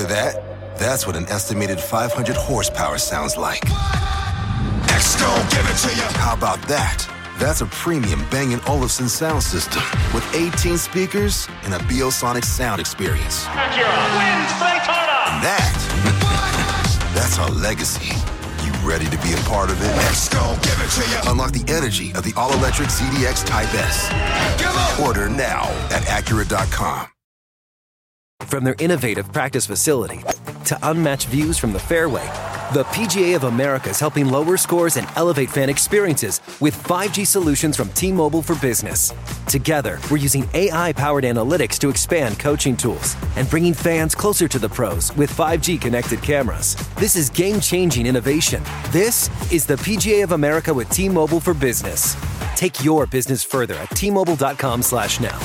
that? That's what an estimated 500 horsepower sounds like. Gon' give it to you. How about that? That's a premium Bang & Olufsen sound system with 18 speakers and a Biosonic sound experience. Acura wins Daytona. And that's our legacy. You ready to be a part of it? Gon' give it to you. Unlock the energy of the all-electric ZDX Type S. Order now at Acura.com. From their innovative practice facility to unmatched views from the fairway, the PGA of America is helping lower scores and elevate fan experiences with 5G solutions from T-Mobile for Business. Together, we're using AI-powered analytics to expand coaching tools and bringing fans closer to the pros with 5G connected cameras. This is game-changing innovation. This is the PGA of America with T-Mobile for Business. Take your business further at T-Mobile.com/now.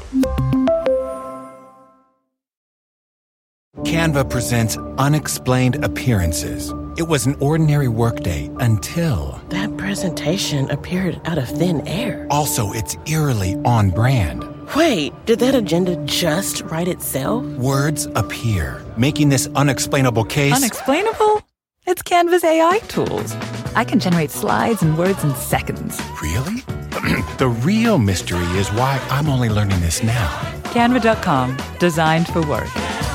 Canva presents Unexplained Appearances. It was an ordinary workday until... That presentation appeared out of thin air. Also, it's eerily on brand. Wait, did that agenda just write itself? Words appear, making this unexplainable case... Unexplainable? It's Canva's AI tools. I can generate slides and words in seconds. Really? The real mystery is why I'm only learning this now. Canva.com. Designed for work.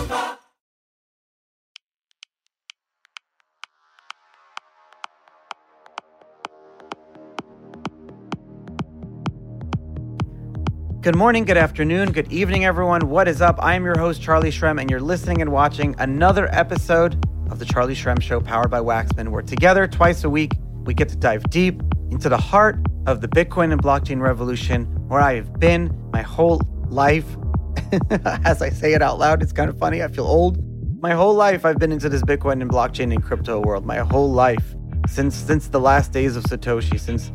Good morning, good afternoon, good evening, everyone. What is up? I'm your host, Charlie Shrem, and you're listening and watching another episode of The Charlie Shrem Show, powered by Waxman, where together, twice a week, we get to dive deep into the heart of the Bitcoin and blockchain revolution, where I have been my whole life. As I say it out loud, it's kind of funny. I feel old. My whole life, I've been into this Bitcoin and blockchain and crypto world. My whole life, since the last days of Satoshi, since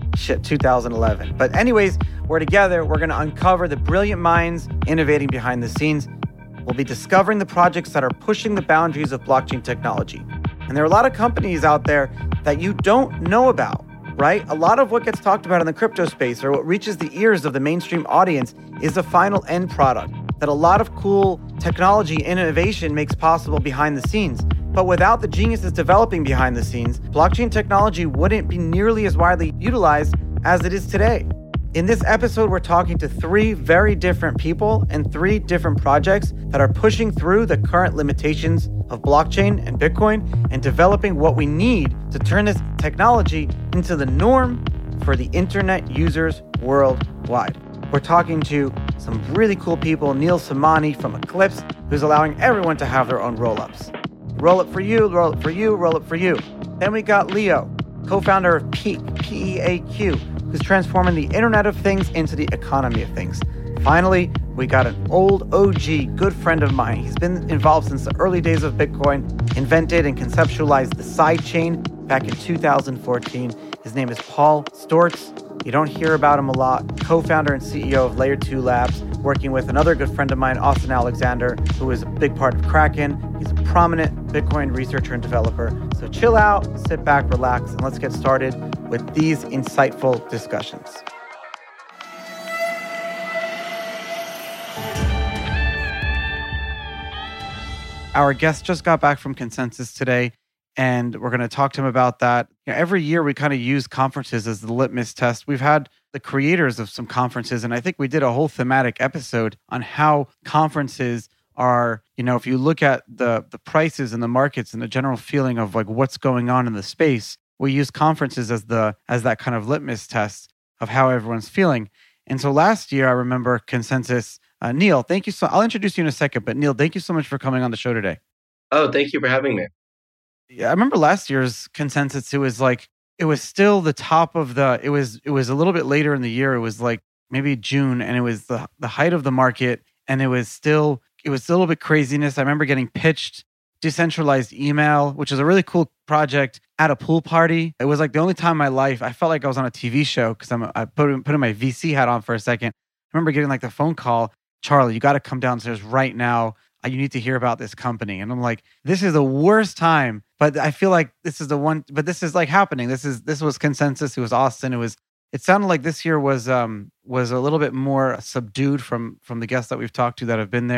2011. But anyways, we're together. We're going to uncover the brilliant minds innovating behind the scenes. We'll be discovering the projects that are pushing the boundaries of blockchain technology. And there are a lot of companies out there that you don't know about, right? A lot of what gets talked about in the crypto space, or what reaches the ears of the mainstream audience, is the final end product that a lot of cool technology innovation makes possible behind the scenes. But without the geniuses developing behind the scenes, blockchain technology wouldn't be nearly as widely utilized as it is today. In this episode, we're talking to three very different people and three different projects that are pushing through the current limitations of blockchain and Bitcoin and developing what we need to turn this technology into the norm for the internet users worldwide. We're talking to some really cool people, Neil Samani from Eclipse, who's allowing everyone to have their own roll-ups. Roll it for you, roll it for you, roll it for you. Then we got Leo, co-founder of Peaq, P-E-A-Q, who's transforming the Internet of Things into the economy of things. Finally, we got an old OG, good friend of mine. He's been involved since the early days of Bitcoin, invented and conceptualized the sidechain back in 2014. His name is Paul Stortz. You don't hear about him a lot. Co-founder and CEO of Layer 2 Labs, working with another good friend of mine, Austin Alexander, who is a big part of Kraken. He's a prominent Bitcoin researcher and developer. So chill out, sit back, relax, and let's get started with these insightful discussions. Our guest just got back from Consensus today, and we're going to talk to him about that. Every year, we kind of use conferences as the litmus test. We've had the creators of some conferences, and I think we did a whole thematic episode on how conferences are, if you look at the prices and the markets and the general feeling of like what's going on in the space, we use conferences as that kind of litmus test of how everyone's feeling. And so last year, I remember Consensus. Neil, thank you so. I'll introduce you in a second, but Neil, thank you so much for coming on the show today. Oh, thank you for having me. Yeah, I remember last year's Consensus. It was still the top of the. It was a little bit later in the year. It was like maybe June, and it was the height of the market, and it was still a little bit craziness. I remember getting pitched decentralized email, which is a really cool project, at a pool party. It was like the only time in my life I felt like I was on a TV show because I put in my VC hat on for a second. I remember getting like the phone call, Charlie, you got to come downstairs right now. You need to hear about this company. And I'm like, this is the worst time, but I feel like this is the one, but this is like happening. This was Consensus. It was Austin. It sounded like this year was a little bit more subdued from the guests that we've talked to that have been there.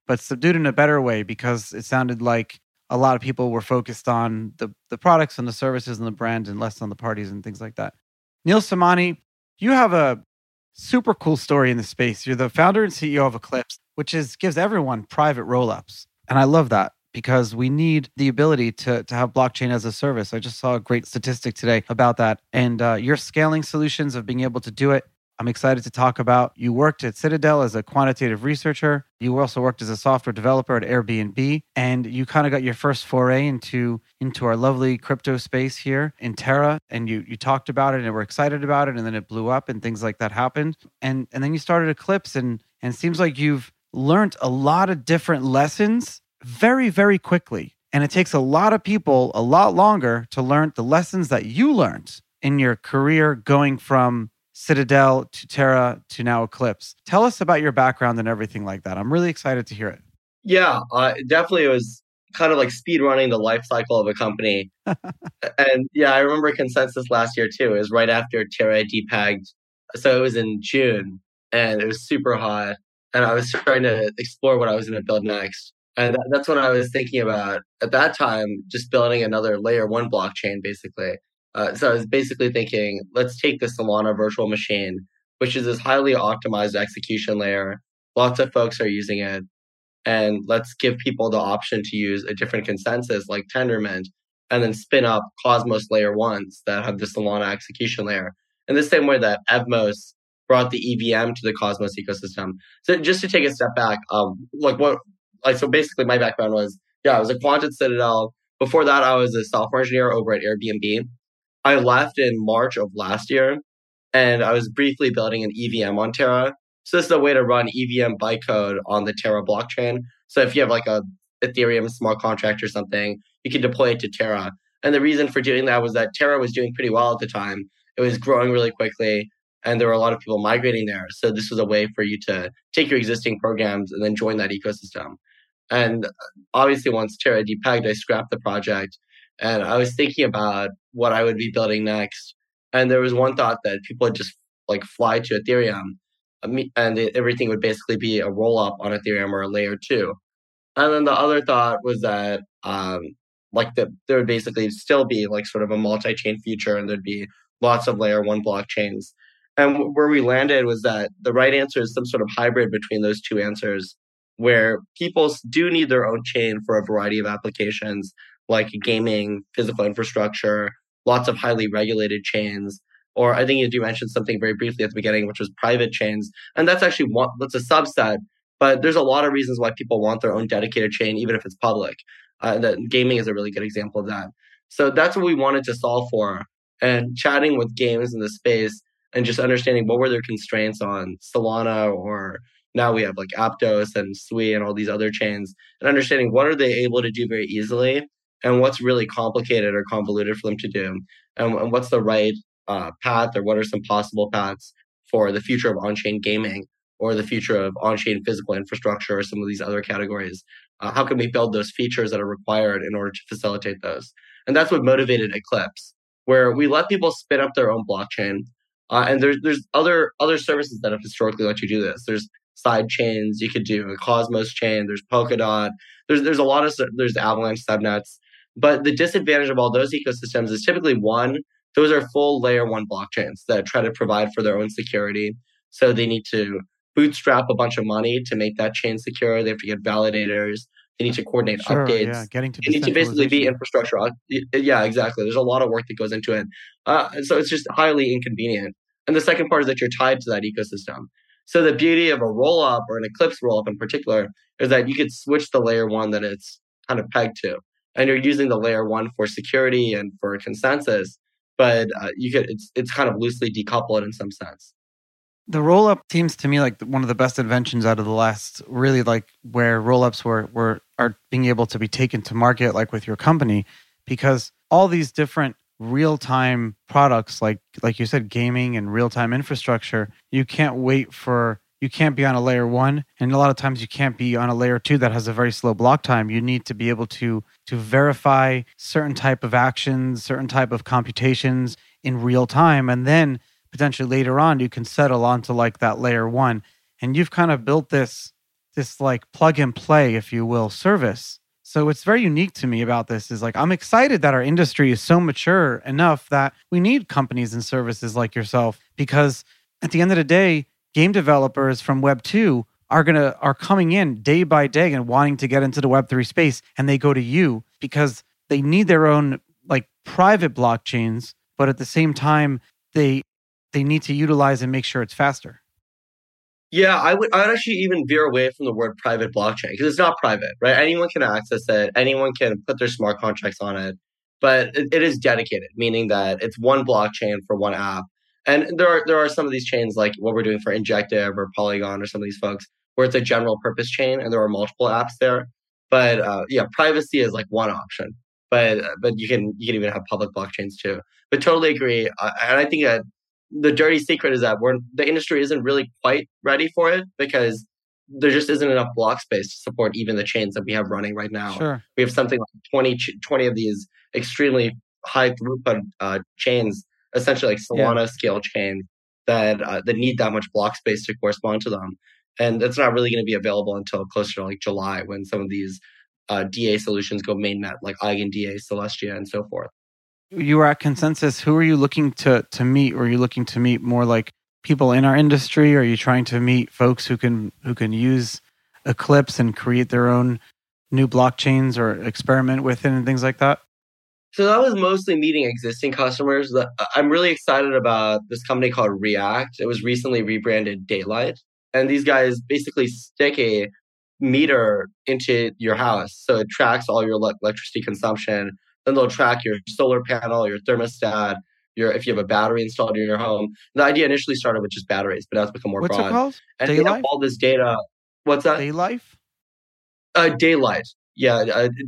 but subdued in a better way because it sounded like a lot of people were focused on the products and the services and the brand and less on the parties and things like that. Neil Samani, you have a super cool story in the space. You're the founder and CEO of Eclipse, which gives everyone private rollups. And I love that because we need the ability to have blockchain as a service. I just saw a great statistic today about that. And your scaling solutions of being able to do it, I'm excited to talk about. You worked at Citadel as a quantitative researcher. You also worked as a software developer at Airbnb. And you kind of got your first foray into our lovely crypto space here in Terra. And you talked about it and were excited about it. And then it blew up and things like that happened. And then you started Eclipse. And it seems like you've learned a lot of different lessons very, very quickly. And it takes a lot of people a lot longer to learn the lessons that you learned in your career going from Citadel to Terra to now Eclipse. Tell us about your background and everything like that. I'm really excited to hear it. Yeah, definitely it was kind of like speed running the life cycle of a company. And yeah, I remember Consensus last year too. It was right after Terra depegged. So it was in June and it was super hot. And I was trying to explore what I was going to build next. And that's when I was thinking about, at that time, just building another layer one blockchain, basically. So I was basically thinking, let's take the Solana virtual machine, which is this highly optimized execution layer. Lots of folks are using it. And let's give people the option to use a different consensus like Tendermint, and then spin up Cosmos layer ones that have the Solana execution layer. In the same way that Evmos brought the EVM to the Cosmos ecosystem. So just to take a step back, so basically my background was, I was a quant at Citadel. Before that, I was a software engineer over at Airbnb. I left in March of last year, and I was briefly building an EVM on Terra. So this is a way to run EVM bytecode on the Terra blockchain. So if you have like a Ethereum smart contract or something, you can deploy it to Terra. And the reason for doing that was that Terra was doing pretty well at the time. It was growing really quickly, and there were a lot of people migrating there. So this was a way for you to take your existing programs and then join that ecosystem. And obviously, once Terra depegged, I scrapped the project. And I was thinking about what I would be building next. And there was one thought that people would just like fly to Ethereum, and everything would basically be a roll up on Ethereum or a layer 2. And then the other thought was that there would basically still be like sort of a multi-chain future, and there'd be lots of layer 1 blockchains. And where we landed was that the right answer is some sort of hybrid between those two answers, where people do need their own chain for a variety of applications like gaming, physical infrastructure, lots of highly regulated chains. Or I think you do mention something very briefly at the beginning, which was private chains. And that's actually that's a subset. But there's a lot of reasons why people want their own dedicated chain, even if it's public. That gaming is a really good example of that. So that's what we wanted to solve for. And chatting with games in the space and just understanding what were their constraints on Solana, or now we have like Aptos and Sui and all these other chains, and understanding what are they able to do very easily and what's really complicated or convoluted for them to do, and what's the right path, or what are some possible paths for the future of on-chain gaming or the future of on-chain physical infrastructure or some of these other categories. How can we build those features that are required in order to facilitate those? And that's what motivated Eclipse, where we let people spin up their own blockchain. And there's other services that have historically let you do this. There's side chains. You could do a Cosmos chain. There's Polkadot. There's a lot of, there's Avalanche subnets. But the disadvantage of all those ecosystems is typically, one, those are full layer 1 blockchains that try to provide for their own security. So they need to bootstrap a bunch of money to make that chain secure. They have to get validators. They need to coordinate updates. Yeah, getting to they need to basically be infrastructure. Yeah, exactly. There's a lot of work that goes into it. So it's just highly inconvenient. And the second part is that you're tied to that ecosystem. So the beauty of a rollup, or an Eclipse rollup in particular, is that you could switch the layer 1 that it's kind of pegged to. And you're using the layer 1 for security and for consensus, but it's kind of loosely decoupled in some sense. The rollup seems to me like one of the best inventions out of the last, really, like where rollups are being able to be taken to market, like with your company, because all these different real-time products, like you said, gaming and real-time infrastructure, you can't be on a layer 1, and a lot of times you can't be on a layer 2 that has a very slow block time. You need to be able to verify certain type of actions, certain type of computations in real time, and then potentially later on you can settle onto like that layer 1. And you've kind of built this this like plug and play, if you will, service. So what's very unique to me about this is like, I'm excited that our industry is so mature enough that we need companies and services like yourself, because at the end of the day, game developers from Web 2 are coming in day by day and wanting to get into the Web3 space, and they go to you because they need their own like private blockchains, but at the same time, they need to utilize and make sure it's faster. Yeah, I would actually even veer away from the word private blockchain because it's not private, right? Anyone can access it. Anyone can put their smart contracts on it, but it is dedicated, meaning that it's one blockchain for one app. And there are some of these chains like what we're doing for Injective or Polygon or some of these folks where it's a general purpose chain and there are multiple apps there. But yeah, privacy is like one option. But you can even have public blockchains too. But totally agree. And I think that the dirty secret is that the industry isn't really quite ready for it because there just isn't enough block space to support even the chains that we have running right now. Sure. We have something like 20 of these extremely high throughput chains, essentially like Solana scale chains that need that much block space to correspond to them. And that's not really going to be available until closer to like July when some of these DA solutions go mainnet, like EigenDA, Celestia, and so forth. You were at Consensus. Who are you looking to meet? Or are you looking to meet more like people in our industry? Or are you trying to meet folks who can use Eclipse and create their own new blockchains or experiment with it and things like that? So that was mostly meeting existing customers. I'm really excited about this company called React. It was recently rebranded Daylight. And these guys basically stick a meter into your house. So it tracks all your electricity consumption. Then they'll track your solar panel, your thermostat, if you have a battery installed in your home. The idea initially started with just batteries, but now it's become more broad. What's it called? And they have all this data. What's that? Daylight? Daylight. Yeah.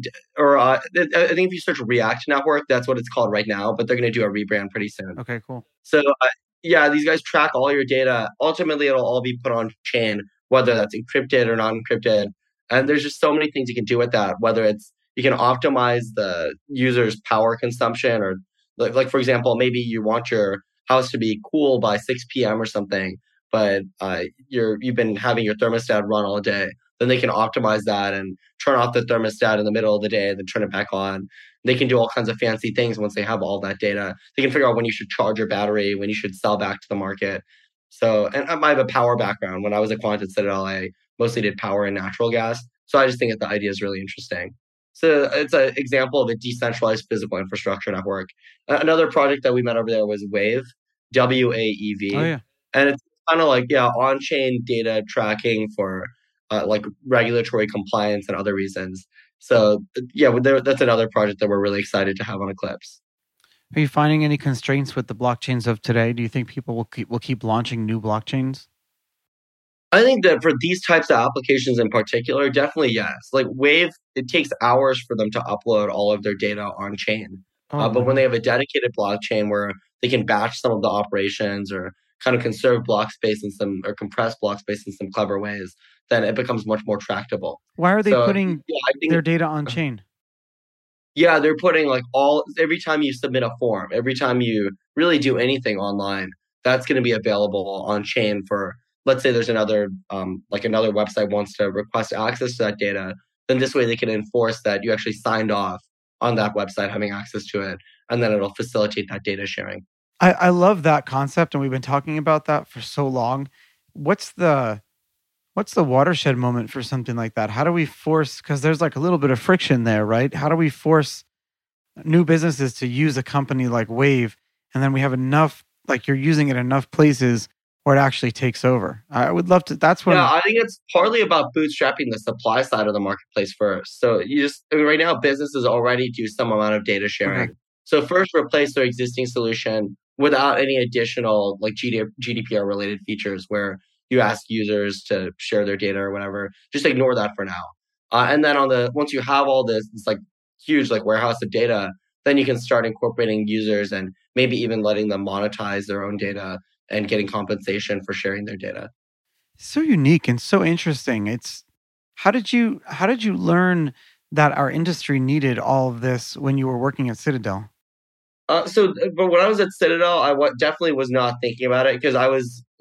I think if you search React Network, that's what it's called right now, but they're going to do a rebrand pretty soon. Okay, cool. So yeah, these guys track all your data. Ultimately, it'll all be put on chain, whether that's encrypted or non-encrypted. And there's just so many things you can do with that, whether it's you can optimize the user's power consumption, or like for example, maybe you want your house to be cool by 6 p.m. or something, but you've been having your thermostat run all day. Then they can optimize that and turn off the thermostat in the middle of the day, then turn it back on. They can do all kinds of fancy things once they have all that data. They can figure out when you should charge your battery, when you should sell back to the market. So, and I have a power background. When I was at Quant at Citadel, I mostly did power and natural gas. So I just think that the idea is really interesting. So it's an example of a decentralized physical infrastructure network. Another project that we met over there was Wave, WAEV. Oh, yeah. And it's kind of like, on-chain data tracking for like regulatory compliance and other reasons. So that's another project that we're really excited to have on Eclipse. Are you finding any constraints with the blockchains of today? Do you think people will keep launching new blockchains? I think that for these types of applications in particular, definitely yes. Like Wave, it takes hours for them to upload all of their data on chain. But when they have a dedicated blockchain where they can batch some of the operations or kind of conserve block space or compress block space in some clever ways, then it becomes much more tractable. Why are they putting their data on chain? Yeah, they're putting every time you submit a form, every time you really do anything online, that's going to be available on chain for, let's say there's another website wants to request access to that data, then this way they can enforce that you actually signed off on that website having access to it, and then it'll facilitate that data sharing. I love that concept, and we've been talking about that for so long. What's the watershed moment for something like that? How do we force, because there's like a little bit of friction there, right? How do we force new businesses to use a company like Wave, and then we have enough, like you're using it in enough places where it actually takes over? I would love to, that's when... Yeah, I think it's partly about bootstrapping the supply side of the marketplace first. So right now, businesses already do some amount of data sharing. Okay. So first replace their existing solution without any additional like GDPR related features where you ask users to share their data or whatever. Just ignore that for now. And then once you have all this like huge like warehouse of data, then you can start incorporating users and maybe even letting them monetize their own data and getting compensation for sharing their data. So unique and so interesting. It's how did you learn that our industry needed all of this when you were working at Citadel? But when I was at Citadel, I definitely was not thinking about it because I was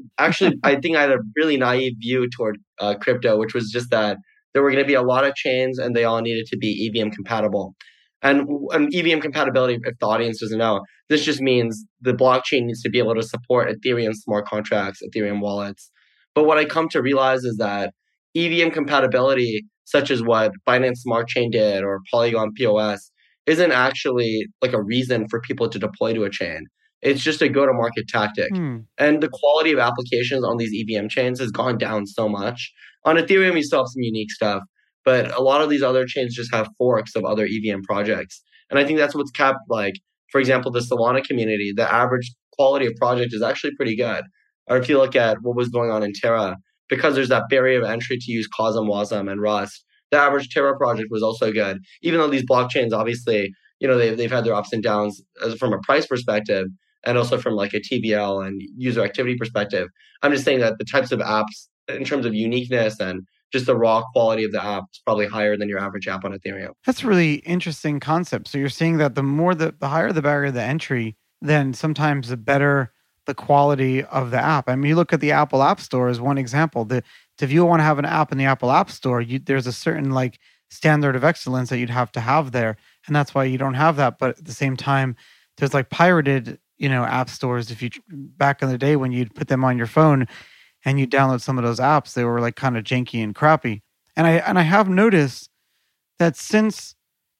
actually, I think I had a really naive view toward crypto, which was just that there were going to be a lot of chains and they all needed to be EVM compatible. And EVM compatibility, if the audience doesn't know, this just means the blockchain needs to be able to support Ethereum smart contracts, Ethereum wallets. But what I come to realize is that EVM compatibility, such as what Binance Smart Chain did or Polygon POS, isn't actually like a reason for people to deploy to a chain. It's just a go-to-market tactic. And the quality of applications on these EVM chains has gone down so much. On Ethereum, you still have some unique stuff, but a lot of these other chains just have forks of other EVM projects. And I think that's what's kept, like, for example, the Solana community, the average quality of project is actually pretty good. Or if you look at what was going on in Terra, because there's that barrier of entry to use Cosm, Wasm, and Rust, the average Terra project was also good. Even though these blockchains, obviously, they've had their ups and downs from a price perspective, and also from like a TVL and user activity perspective. I'm just saying that the types of apps, in terms of uniqueness and just the raw quality of the app, is probably higher than your average app on Ethereum. That's a really interesting concept. So you're saying that the higher the barrier of the entry, then sometimes the better the quality of the app. I mean, you look at the Apple App Store as one example. If you want to have an app in the Apple App Store, there's a certain like standard of excellence that you'd have to have there, and that's why you don't have that. But at the same time, there's like pirated app stores. If you back in the day when you'd put them on your phone and you download some of those apps, they were like kind of janky and crappy. And I have noticed that since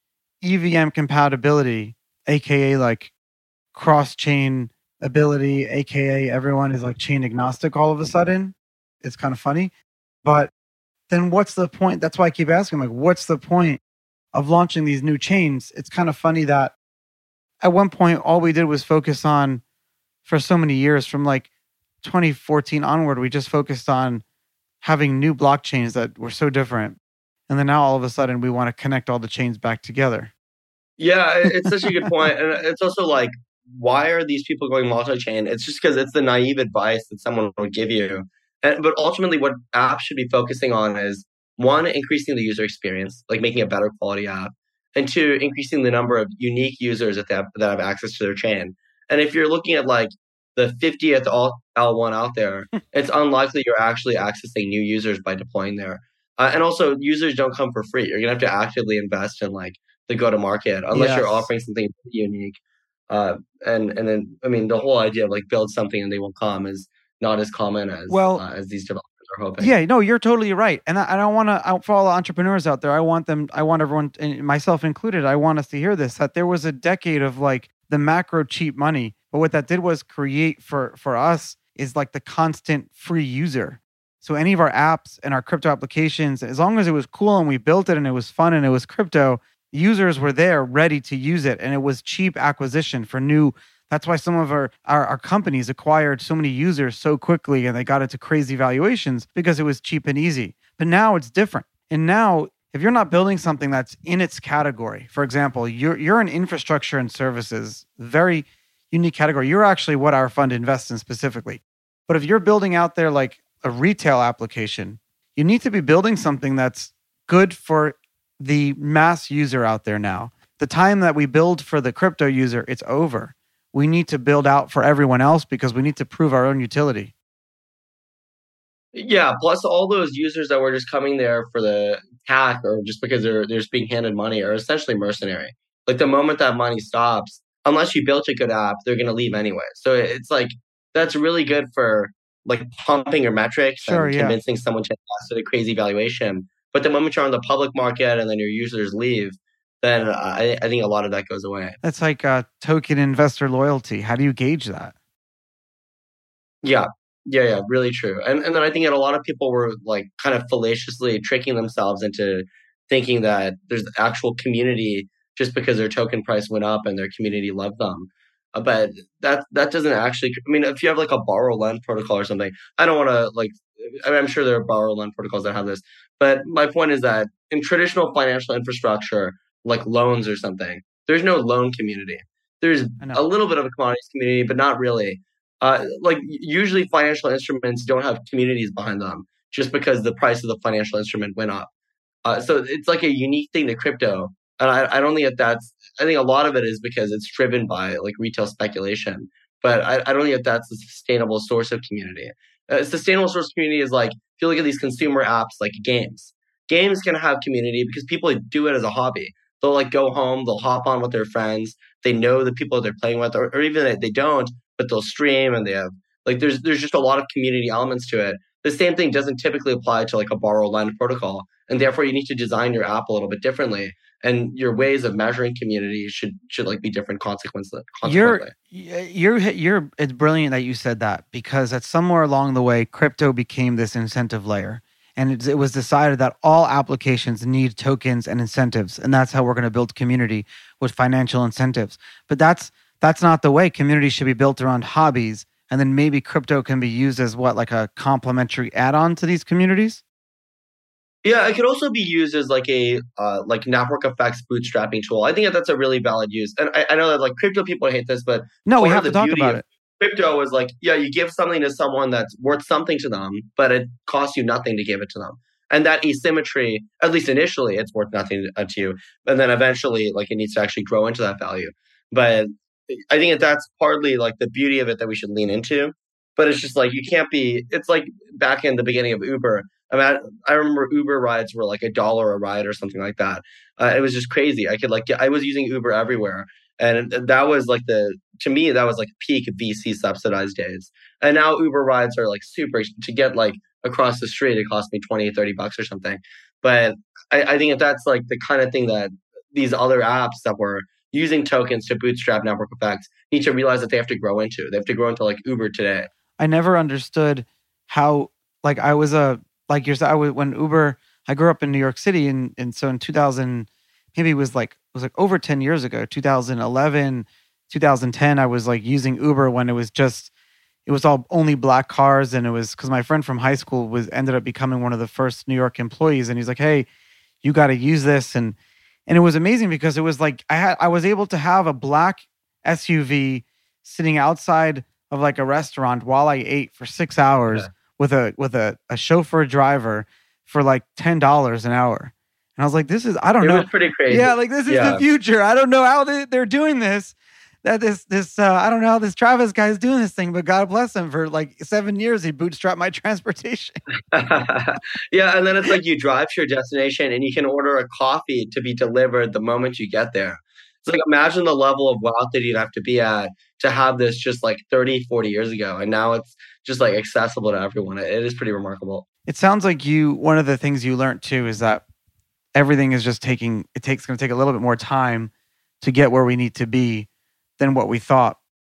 EVM compatibility, aka like cross-chain ability, aka everyone is like chain agnostic all of a sudden, it's kind of funny. But then what's the point? That's why I keep asking, like, what's the point of launching these new chains? It's kind of funny that at one point, all we did was focus on, for so many years, from like 2014 onward, we just focused on having new blockchains that were so different. And then now all of a sudden, we want to connect all the chains back together. Yeah, it's such a good point. And it's also like, why are these people going multi-chain? It's just because it's the naive advice that someone would give you. But ultimately, what apps should be focusing on is, one, increasing the user experience, like making a better quality app. And two, increasing the number of unique users that have access to their chain. And if you're looking at like the 50th L1 out there, it's unlikely you're actually accessing new users by deploying there. And also, users don't come for free. You're going to have to actively invest in like the go-to-market unless you're offering something unique. And then, I mean, the whole idea of like build something and they will come is not as common as these developers are hoping. Yeah, no, you're totally right. And I don't want to, for all the entrepreneurs out there, I want everyone, and myself included, I want us to hear this, that there was a decade of like the macro cheap money. But what that did was create for us is like the constant free user. So any of our apps and our crypto applications, as long as it was cool and we built it and it was fun and it was crypto, users were there ready to use it. And it was cheap acquisition for new. That's why some of our companies acquired so many users so quickly and they got into crazy valuations because it was cheap and easy. But now it's different. And now if you're not building something that's in its category, for example, you're an infrastructure and services, very unique category. You're actually what our fund invests in specifically. But if you're building out there like a retail application, you need to be building something that's good for the mass user out there now. The time that we build for the crypto user, it's over. We need to build out for everyone else because we need to prove our own utility. Yeah, plus all those users that were just coming there for the CAC or just because they're just being handed money are essentially mercenary. Like the moment that money stops, unless you built a good app, they're going to leave anyway. So it's like, that's really good for like pumping your metrics and convincing someone to invest at a crazy valuation. But the moment you're on the public market and then your users leave, then I think a lot of that goes away. That's like token investor loyalty. How do you gauge that? Yeah, really true. And then I think that a lot of people were like kind of fallaciously tricking themselves into thinking that there's actual community just because their token price went up and their community loved them. But that doesn't actually, I mean, if you have like a borrow lend protocol or something, I don't want to like, I mean, I'm sure there are borrow lend protocols that have this, but my point is that in traditional financial infrastructure, like loans or something, there's no loan community. There's a little bit of a commodities community, but not really. Like usually financial instruments don't have communities behind them just because the price of the financial instrument went up. So it's like a unique thing to crypto. And I don't think I think a lot of it is because it's driven by like retail speculation, but I don't think that's a sustainable source of community. A sustainable source of community is like, if you look at these consumer apps like games can have community because people do it as a hobby. They'll like go home, they'll hop on with their friends. They know the people they're playing with, or even if they don't, but they'll stream and they have like there's just a lot of community elements to it. The same thing doesn't typically apply to like a borrow lend protocol, and therefore you need to design your app a little bit differently, and your ways of measuring community should like be different consequently. It's brilliant that you said that, because at somewhere along the way, crypto became this incentive layer. And it was decided that all applications need tokens and incentives. And that's how we're going to build community, with financial incentives. But that's not the way. Community should be built around hobbies. And then maybe crypto can be used as like a complementary add-on to these communities? Yeah, it could also be used as like a like network effects bootstrapping tool. I think that's a really valid use. And I know that like crypto people hate this, but no, we have to talk about it. Crypto is like, yeah, you give something to someone that's worth something to them, but it costs you nothing to give it to them. And that asymmetry, at least initially, it's worth nothing to you. And then eventually, like, it needs to actually grow into that value. But I think that's partly like the beauty of it that we should lean into. But it's just like, you can't be, it's like back in the beginning of Uber. I remember Uber rides were like $1 a ride or something like that. It was just crazy. I was using Uber everywhere. And that was like to me, that was like peak VC subsidized days. And now Uber rides are like super, to get like across the street, it cost me $20-$30 or something. But I think that's like the kind of thing that these other apps that were using tokens to bootstrap network effects need to realize that they have to grow into. They have to grow into like Uber today. I never understood how, like, when Uber, I grew up in New York City, and so in 2000, maybe it was like over 10 years ago, 2011, 2010, I was like using Uber when it was all only black cars. And it was because my friend from high school ended up becoming one of the first New York employees. And he's like, hey, you got to use this. And it was amazing because it was like, I was able to have a black SUV sitting outside of like a restaurant while I ate for 6 hours with a chauffeur driver for like $10 an hour. And I was like, I don't know. It was pretty crazy. Yeah, like this is the future. I don't know how they're doing this. I don't know how this Travis guy is doing this thing, but God bless him. For like 7 years, he bootstrapped my transportation. Yeah, and then it's like you drive to your destination and you can order a coffee to be delivered the moment you get there. It's like, imagine the level of wealth that you'd have to be at to have this just like 30, 40 years ago. And now it's just like accessible to everyone. It is pretty remarkable. It sounds like one of the things you learned too is that everything is just going to take a little bit more time to get where we need to be than what we thought.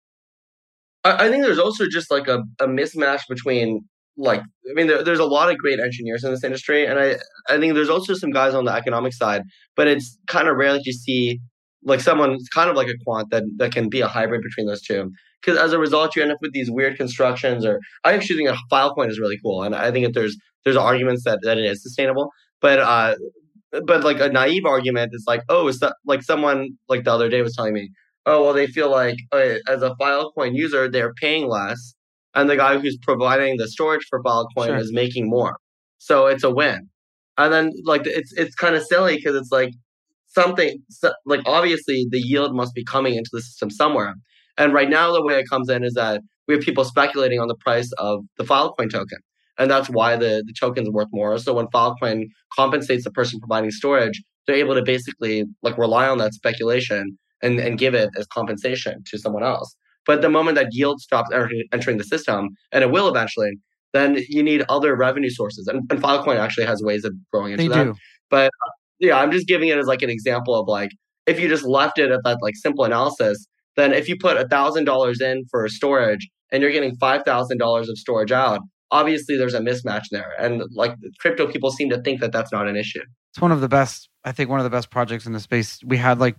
I think there's also just like a mismatch between there's a lot of great engineers in this industry. And I think there's also some guys on the economic side, but it's kind of rare that you see like someone kind of like a quant that can be a hybrid between those two. Because as a result, you end up with these weird constructions. Or I actually think a Filecoin is really cool. And I think that there's arguments that it is sustainable. But like a naive argument is like, oh, it's like someone like the other day was telling me, oh, well, they feel like as a Filecoin user, they're paying less. And the guy who's providing the storage for Filecoin is making more. So it's a win. And then like it's kind of silly because it's like like obviously the yield must be coming into the system somewhere. And right now, the way it comes in is that we have people speculating on the price of the Filecoin token. And that's why the token's worth more. So when Filecoin compensates the person providing storage, they're able to basically like rely on that speculation and give it as compensation to someone else. But the moment that yield stops entering the system, and it will eventually, then you need other revenue sources. And Filecoin actually has ways of growing into that. Do. But yeah, I'm just giving it as like an example of like, if you just left it at that like simple analysis, then if you put $1,000 in for storage and you're getting $5,000 of storage out, obviously there's a mismatch there. And like crypto people seem to think that that's not an issue. It's one of the best projects in the space. We had the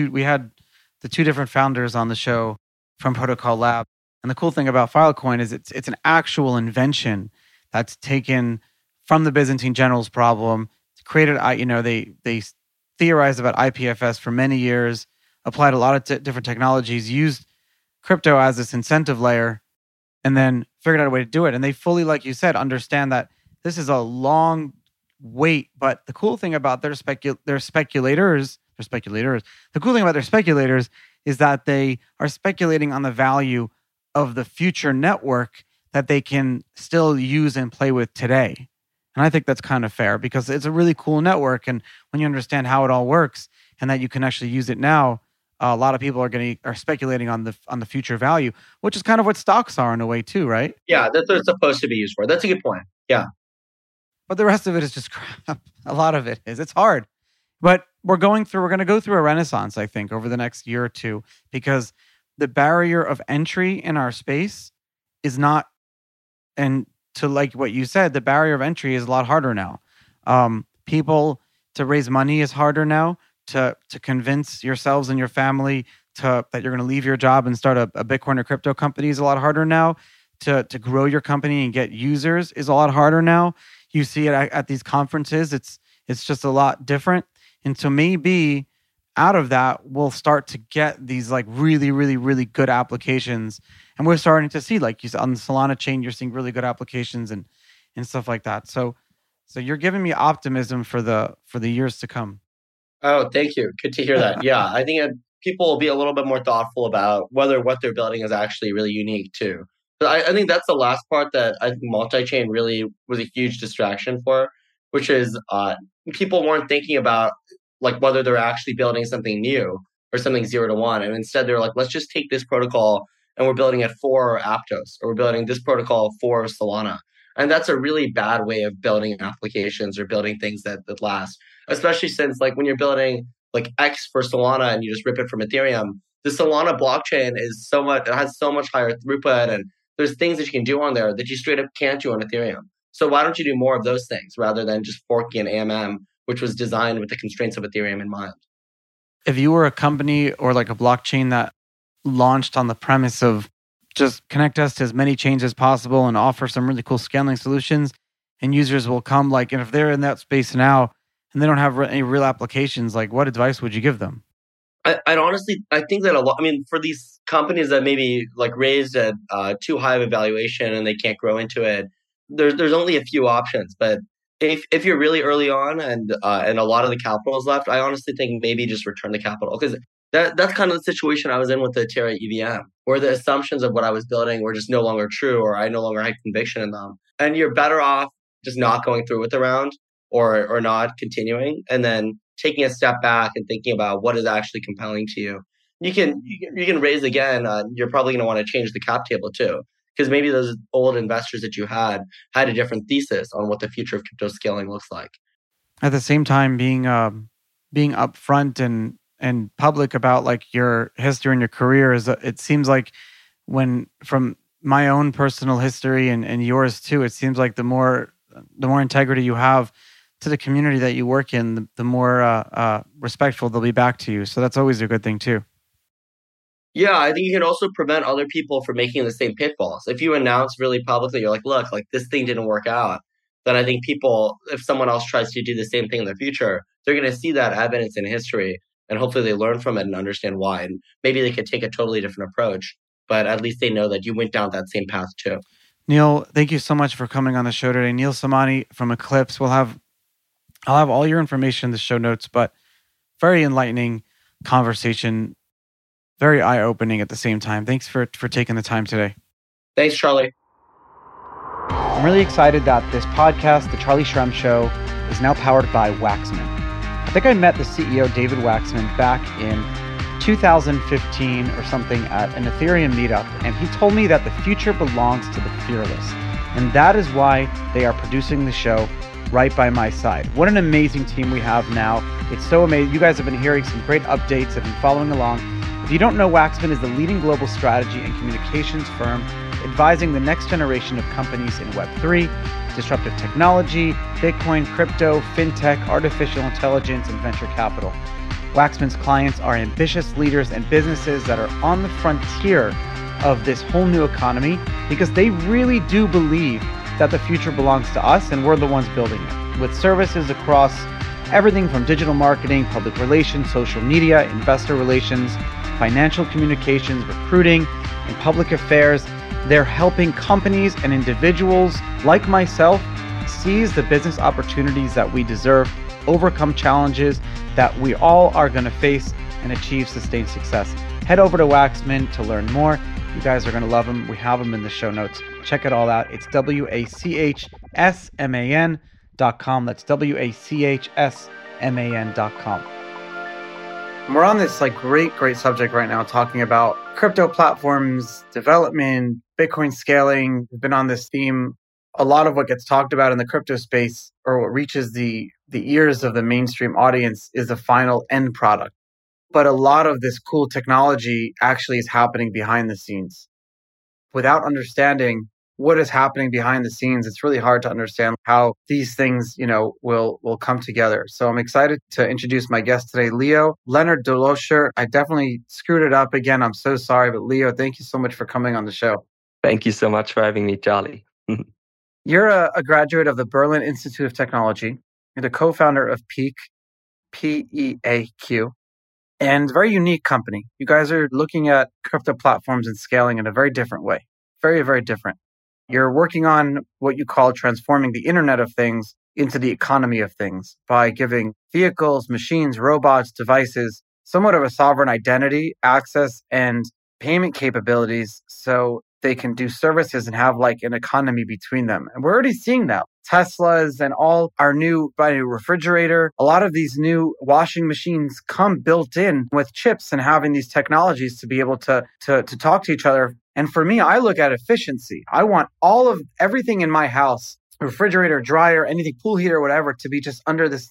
two different founders on the show from Protocol Lab. And the cool thing about Filecoin is it's an actual invention that's taken from the Byzantine generals problem, created, they theorized about IPFS for many years, applied a lot of different technologies, used crypto as this incentive layer, and then figured out a way to do it. And they fully, like you said, understand that this is a long wait. But the cool thing about their speculators. The cool thing about their speculators is that they are speculating on the value of the future network that they can still use and play with today. And I think that's kind of fair because it's a really cool network. And when you understand how it all works and that you can actually use it now, a lot of people are speculating on the future value, which is kind of what stocks are in a way too, right? Yeah, that's what it's supposed to be used for. That's a good point. Yeah. But the rest of it is just crap. A lot of it is. It's hard. But we're going to go through a renaissance, I think, over the next year or two, because the barrier of entry in our space is not, and to like what you said, the barrier of entry is a lot harder now. People to raise money is harder now. To convince yourselves and your family that you're going to leave your job and start a Bitcoin or crypto company is a lot harder now. To grow your company and get users is a lot harder now. You see it at these conferences. It's just a lot different. And so maybe out of that, we'll start to get these like really, really, really good applications. And we're starting to see, like you said, on the Solana chain, you're seeing really good applications and stuff like that. So you're giving me optimism for the years to come. Oh, thank you. Good to hear that. Yeah, I think people will be a little bit more thoughtful about whether what they're building is actually really unique too. But I think that's the last part that I think multi-chain really was a huge distraction for, which is people weren't thinking about like whether they're actually building something new or something 0 to 1. And instead they're like, let's just take this protocol and we're building it for Aptos, or we're building this protocol for Solana. And that's a really bad way of building applications or building things that last, especially since like when you're building like X for Solana and you just rip it from Ethereum, the Solana blockchain it has so much higher throughput, and there's things that you can do on there that you straight up can't do on Ethereum. So why don't you do more of those things rather than just forking an AMM, which was designed with the constraints of Ethereum in mind? If you were a company or like a blockchain that launched on the premise of just connect us to as many chains as possible and offer some really cool scaling solutions, and users will come, like, and if they're in that space now and they don't have any real applications, like what advice would you give them? I'd honestly, I think that for these companies that maybe like raised at too high of a valuation and they can't grow into it, there's only a few options. But if you're really early on and a lot of the capital is left, I honestly think maybe just return the capital, because that's kind of the situation I was in with the Terra EVM, where the assumptions of what I was building were just no longer true, or I no longer had conviction in them. And you're better off just not going through with the round or not continuing, and then taking a step back and thinking about what is actually compelling to you. You can raise again. You're probably going to want to change the cap table too, because maybe those old investors that you had a different thesis on what the future of crypto scaling looks like. At the same time, being upfront and public about like your history and your career it seems like, when from my own personal history and yours too, it seems like the more integrity you have to the community that you work in, the more respectful they'll be back to you. So that's always a good thing too. Yeah, I think you can also prevent other people from making the same pitfalls. If you announce really publicly, you're like, look, like this thing didn't work out, then I think people, if someone else tries to do the same thing in the future, they're going to see that evidence in history, and hopefully they learn from it and understand why. And maybe they could take a totally different approach, but at least they know that you went down that same path too. Neil, thank you so much for coming on the show today. Neil Samani from Eclipse. I'll have all your information in the show notes, but very enlightening conversation, very eye-opening at the same time. Thanks for taking the time today. Thanks, Charlie. I'm really excited that this podcast, The Charlie Shrem Show, is now powered by Waxman. I think I met the CEO, David Waxman, back in 2015 or something at an Ethereum meetup, and he told me that the future belongs to the fearless. And that is why they are producing the show right by my side. What an amazing team we have now. It's so amazing. You guys have been hearing some great updates, have been following along. If you don't know, Waxman is the leading global strategy and communications firm advising the next generation of companies in Web3, disruptive technology, Bitcoin, crypto, fintech, artificial intelligence, and venture capital. Waxman's clients are ambitious leaders and businesses that are on the frontier of this whole new economy, because they really do believe that the future belongs to us and we're the ones building it. With services across everything from digital marketing, public relations, social media, investor relations, financial communications, recruiting, and public affairs, they're helping companies and individuals like myself seize the business opportunities that we deserve, overcome challenges that we all are going to face, and achieve sustained success. Head over to Waxman to learn more. You guys are going to love them. We have them in the show notes. Check it all out. It's WACHSMAN.com. That's WACHSMAN.com. We're on this great subject right now, talking about crypto platforms, development, Bitcoin scaling. We've been on this theme. A lot of what gets talked about in the crypto space, or what reaches the ears of the mainstream audience, is the final end product. But a lot of this cool technology actually is happening behind the scenes. Without understanding what is happening behind the scenes, it's really hard to understand how these things, will come together. So I'm excited to introduce my guest today, Leo Leonard Delosher. I definitely screwed it up again. I'm so sorry. But Leo, thank you so much for coming on the show. Thank you so much for having me, Charlie. You're a graduate of the Berlin Institute of Technology. You're the co-founder of Peak, PEAQ, and very unique company. You guys are looking at crypto platforms and scaling in a very different way. Very, very different. You're working on what you call transforming the Internet of Things into the economy of things by giving vehicles, machines, robots, devices somewhat of a sovereign identity, access, and payment capabilities so they can do services and have an economy between them. And we're already seeing that. Teslas and all our new refrigerator, a lot of these new washing machines come built in with chips and having these technologies to be able to talk to each other. And for me, I look at efficiency. I want all of everything in my house, refrigerator, dryer, anything, pool heater, whatever, to be just under this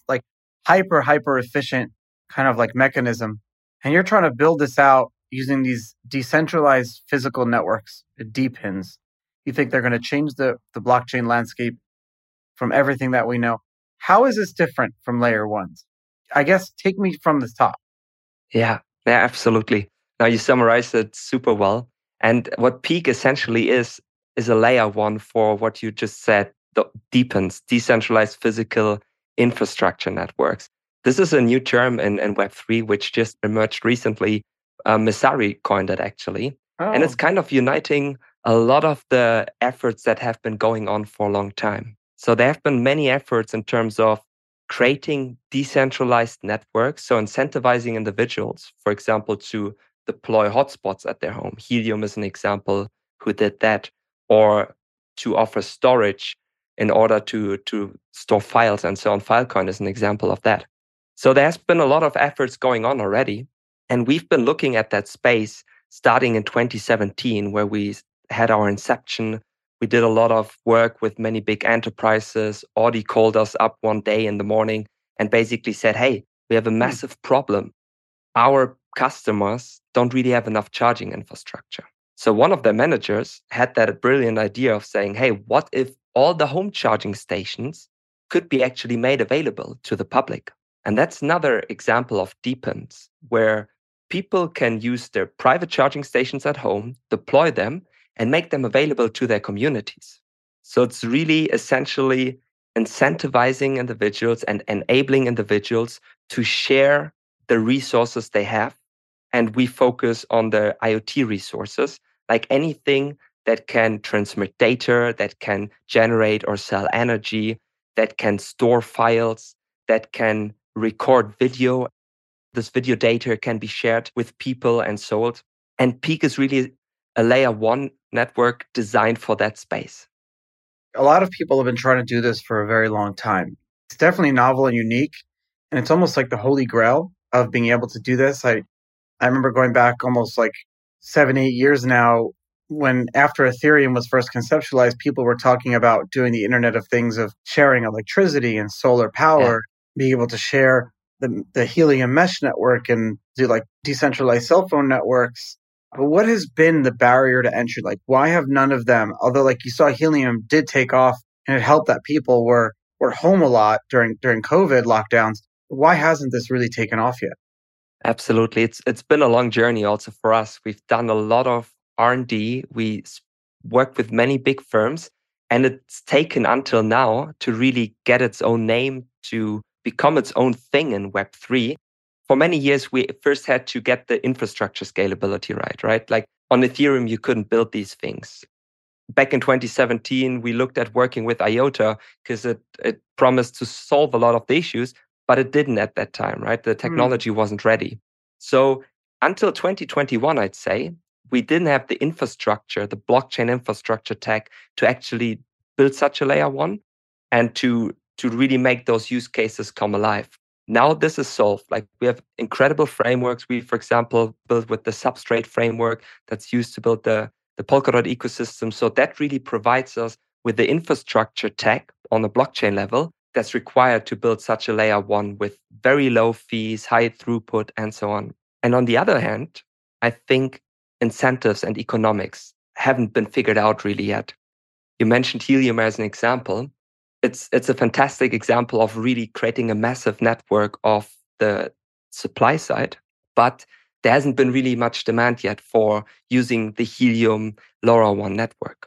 hyper efficient kind of mechanism. And you're trying to build this out using these decentralized physical networks, the DePINs. You think they're going to change the blockchain landscape from everything that we know. How is this different from layer ones? I guess take me from the top. Yeah, absolutely. Now you summarized it super well. And what Peak essentially is a layer one for what you just said, the DePINs, decentralized physical infrastructure networks. This is a new term in Web3, which just emerged recently. Messari coined it actually. Oh. And it's kind of uniting a lot of the efforts that have been going on for a long time. So there have been many efforts in terms of creating decentralized networks, so incentivizing individuals, for example, to deploy hotspots at their home. Helium is an example who did that, or to offer storage in order to store files and so on. Filecoin is an example of that. So there's been a lot of efforts going on already. And we've been looking at that space starting in 2017, where we had our inception. We did a lot of work with many big enterprises. Audi called us up one day in the morning and basically said, hey, we have a massive problem. Our customers don't really have enough charging infrastructure. So one of their managers had that brilliant idea of saying, hey, what if all the home charging stations could be actually made available to the public? And that's another example of DePINs, where people can use their private charging stations at home, deploy them, and make them available to their communities. So it's really essentially incentivizing individuals and enabling individuals to share the resources they have. And we focus on the IoT resources, like anything that can transmit data, that can generate or sell energy, that can store files, that can record video. This video data can be shared with people and sold. And Peak is really a layer one network designed for that space. A lot of people have been trying to do this for a very long time. It's definitely novel and unique. And it's almost like the holy grail of being able to do this. I remember going back almost 7-8 years now, when after Ethereum was first conceptualized, people were talking about doing the Internet of Things, of sharing electricity and solar power, being able to share the Helium mesh network and do decentralized cell phone networks. But what has been the barrier to entry? Why have none of them? Although you saw Helium did take off and it helped that people were home a lot during COVID lockdowns. Why hasn't this really taken off yet? Absolutely. It's been a long journey also for us. We've done a lot of R&D. We worked with many big firms, and it's taken until now to really get its own name, to become its own thing in Web3. For many years, we first had to get the infrastructure scalability right? On Ethereum, you couldn't build these things. Back in 2017, we looked at working with IOTA because it promised to solve a lot of the issues, but it didn't at that time, right? The technology wasn't ready. So until 2021, I'd say, we didn't have the infrastructure, the blockchain infrastructure tech to actually build such a layer one and to really make those use cases come alive. Now this is solved. Like we have incredible frameworks. We, for example, built with the Substrate framework that's used to build the Polkadot ecosystem. So that really provides us with the infrastructure tech on the blockchain level that's required to build such a layer one with very low fees, high throughput, and so on. And on the other hand, I think incentives and economics haven't been figured out really yet. You mentioned Helium as an example. It's a fantastic example of really creating a massive network of the supply side, but there hasn't been really much demand yet for using the Helium LoRaWAN network.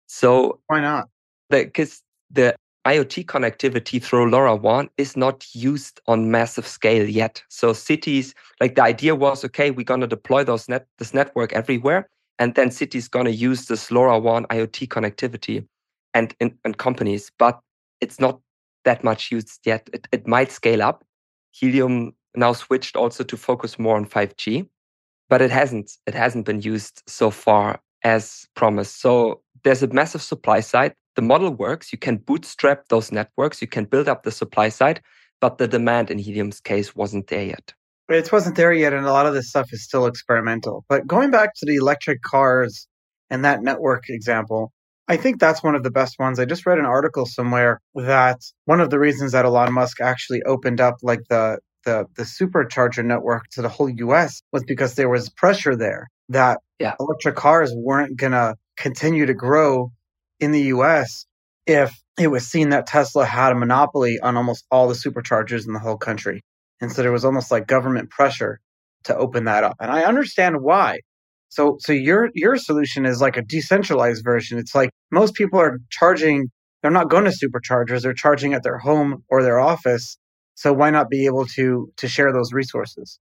So why not? Because the IoT connectivity through LoRaWAN is not used on massive scale yet. So cities, like the idea was, okay, we're going to deploy this network everywhere, and then cities going to use this LoRaWAN IoT connectivity and companies, but it's not that much used yet. It might scale up. Helium now switched also to focus more on 5G, but it hasn't been used so far as promised. So there's a massive supply side. The model works. You can bootstrap those networks. You can build up the supply side, but the demand in Helium's case wasn't there yet. It wasn't there yet, and a lot of this stuff is still experimental. But going back to the electric cars and that network example, I think that's one of the best ones. I just read an article somewhere that one of the reasons that Elon Musk actually opened up like the supercharger network to the whole US was because there was pressure there that electric cars weren't going to continue to grow in the US if it was seen that Tesla had a monopoly on almost all the superchargers in the whole country. And so there was almost like government pressure to open that up. And I understand why. So your solution is like a decentralized version. It's like most people are charging, they're not going to superchargers, they're charging at their home or their office. So why not be able to share those resources?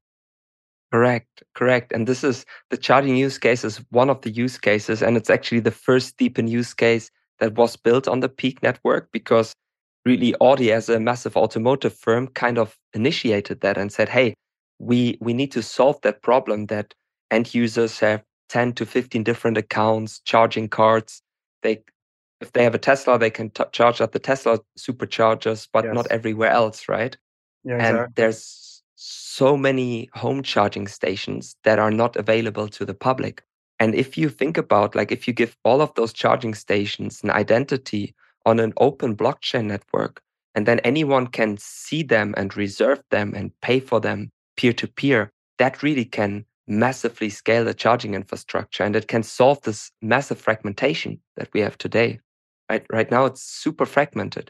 Correct. And this is the charging use case is one of the use cases. And it's actually the first DePIN use case that was built on the Peak network, because really Audi as a massive automotive firm kind of initiated that and said, hey, we need to solve that problem that end users have 10 to 15 different accounts, charging cards. If they have a Tesla, they can charge at the Tesla superchargers, but not everywhere else, right? Yeah, exactly. And there's so many home charging stations that are not available to the public. And if you think about, like, if you give all of those charging stations an identity on an open blockchain network, and then anyone can see them and reserve them and pay for them peer-to-peer, that really can massively scale the charging infrastructure, and it can solve this massive fragmentation that we have today. Right now, it's super fragmented.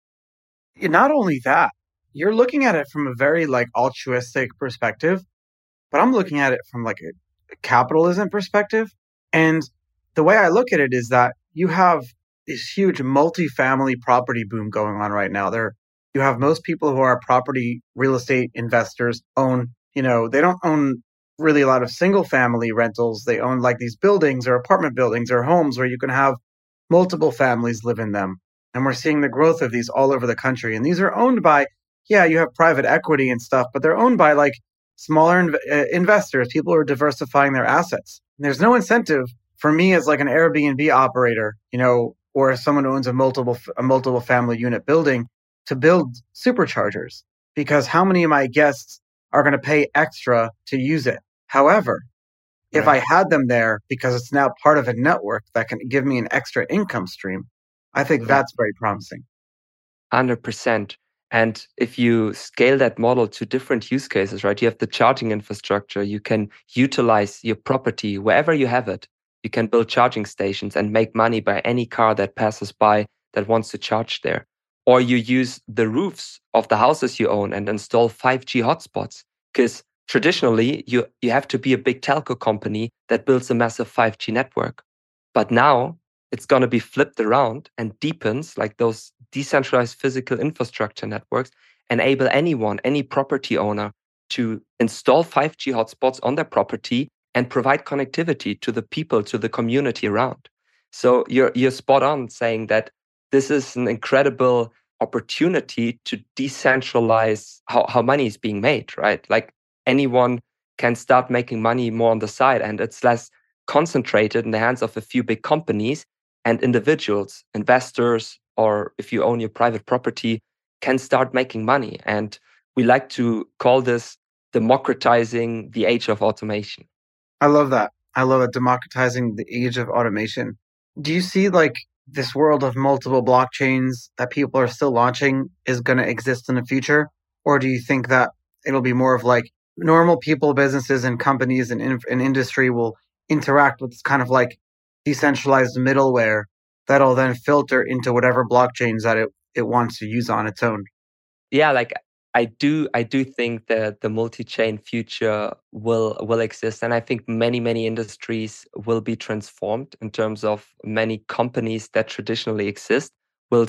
Not only that, you're looking at it from a very like altruistic perspective, but I'm looking at it from like a capitalism perspective. And the way I look at it is that you have this huge multifamily property boom going on right now. You have most people who are property real estate investors own, they don't own really a lot of single family rentals. They own like these buildings or apartment buildings or homes where you can have multiple families live in them. And we're seeing the growth of these all over the country. And these are owned by, you have private equity and stuff, but they're owned by like smaller investors, people who are diversifying their assets. And there's no incentive for me as like an Airbnb operator, or someone who owns a multiple family unit building to build superchargers, because how many of my guests are going to pay extra to use it? However, if I had them there because it's now part of a network that can give me an extra income stream, I think that's very promising. 100%. And if you scale that model to different use cases, right? You have the charging infrastructure. You can utilize your property wherever you have it. You can build charging stations and make money by any car that passes by that wants to charge there. Or you use the roofs of the houses you own and install 5G hotspots. Because traditionally, you have to be a big telco company that builds a massive 5G network. But now it's going to be flipped around, and DePINs, like those decentralized physical infrastructure networks, enable anyone, any property owner, to install 5G hotspots on their property and provide connectivity to the people, to the community around. So you're spot on saying that this is an incredible opportunity to decentralize how money is being made, right? Like anyone can start making money more on the side, and it's less concentrated in the hands of a few big companies, and individuals, investors, or if you own your private property, can start making money. And we like to call this democratizing the age of automation. I love that. I love it, democratizing the age of automation. Do you see like this world of multiple blockchains that people are still launching is going to exist in the future? Or do you think that it'll be more of like normal people, businesses and companies and industry will interact with this kind of like decentralized middleware that'll then filter into whatever blockchains that it wants to use on its own? Yeah, like I do think that the multi-chain future will exist, and I think many industries will be transformed in terms of many companies that traditionally exist will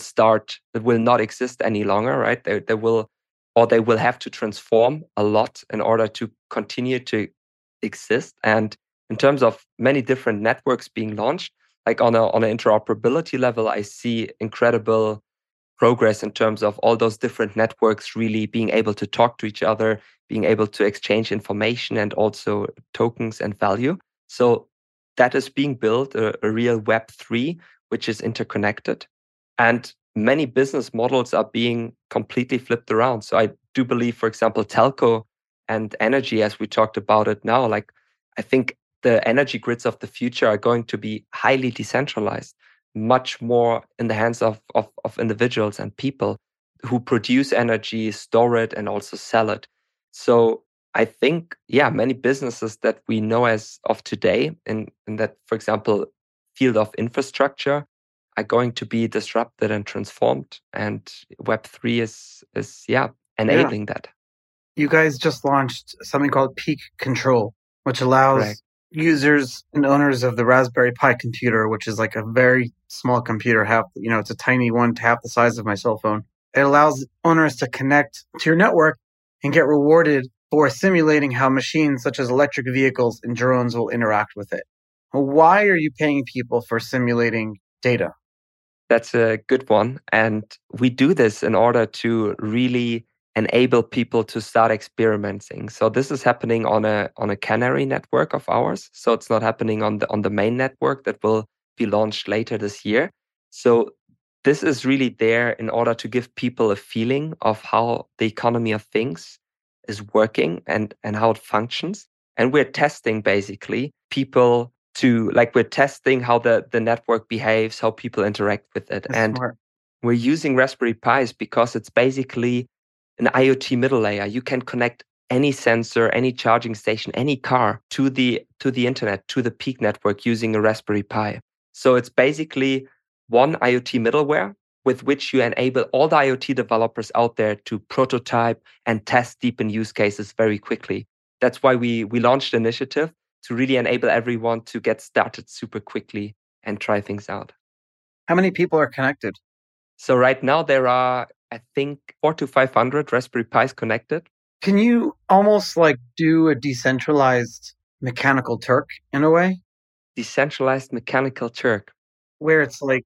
not exist any longer, right? They will have to transform a lot in order to continue to exist. And in terms of many different networks being launched, like on an interoperability level, I see incredible progress in terms of all those different networks really being able to talk to each other, being able to exchange information and also tokens and value. So that is being built, a real Web3, which is interconnected. And many business models are being completely flipped around. So I do believe, for example, telco and energy, as we talked about it now, like I think the energy grids of the future are going to be highly decentralized, much more in the hands of individuals and people who produce energy, store it, and also sell it. So I think, many businesses that we know as of today in that, for example, field of infrastructure are going to be disrupted and transformed. And Web3 is enabling that. You guys just launched something called Peak Control, which allows users and owners of the Raspberry Pi computer, which is like a very small computer, it's a tiny one, half the size of my cell phone. It allows owners to connect to your network and get rewarded for simulating how machines such as electric vehicles and drones will interact with it. Why are you paying people for simulating data? That's a good one. And we do this in order to really enable people to start experimenting. So this is happening on a canary network of ours. So it's not happening on the main network that will be launched later this year. So this is really there in order to give people a feeling of how the economy of things is working and how it functions. And we're testing basically people we're testing how the network behaves, how people interact with it. That's smart. We're using Raspberry Pis because it's basically an IoT middle layer. You can connect any sensor, any charging station, any car to the internet, to the Peak network using a Raspberry Pi. So it's basically one IoT middleware with which you enable all the IoT developers out there to prototype and test deepen use cases very quickly. That's why we launched an initiative to really enable everyone to get started super quickly and try things out. How many people are connected? So right now there are, I think, 400 to 500 Raspberry Pis connected. Can you almost like do a decentralized mechanical Turk in a way? Decentralized mechanical Turk. Where it's like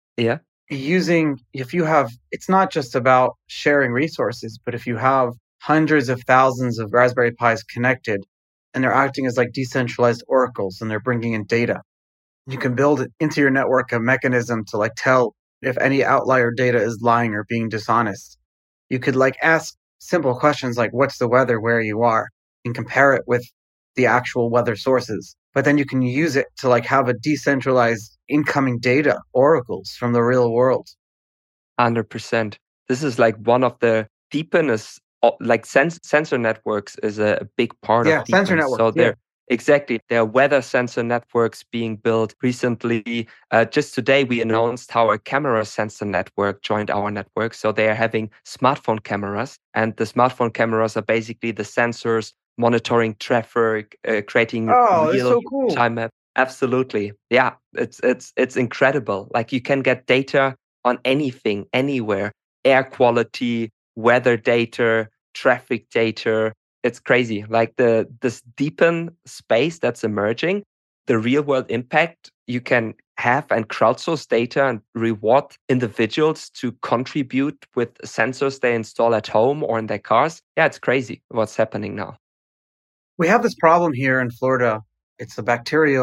it's not just about sharing resources, but if you have hundreds of thousands of Raspberry Pis connected and they're acting as like decentralized oracles and they're bringing in data, you can build into your network a mechanism to like tell if any outlier data is lying or being dishonest. You could like ask simple questions like, what's the weather where you are, and compare it with the actual weather sources. But then you can use it to like have a decentralized incoming data oracles from the real world. 100%. This is like one of the deepest, like sensor networks is a big part of deepness. Sensor networks. So there are weather sensor networks being built recently. Just today, we announced how a camera sensor network joined our network. So they are having smartphone cameras, and the smartphone cameras are basically the sensors monitoring traffic, creating real-time map. Absolutely, yeah, it's incredible. Like you can get data on anything, anywhere, air quality, weather data, traffic data. It's crazy. Like this deepen space that's emerging, the real world impact you can have and crowdsource data and reward individuals to contribute with sensors they install at home or in their cars. Yeah, it's crazy what's happening now. We have this problem here in Florida. It's a bacterial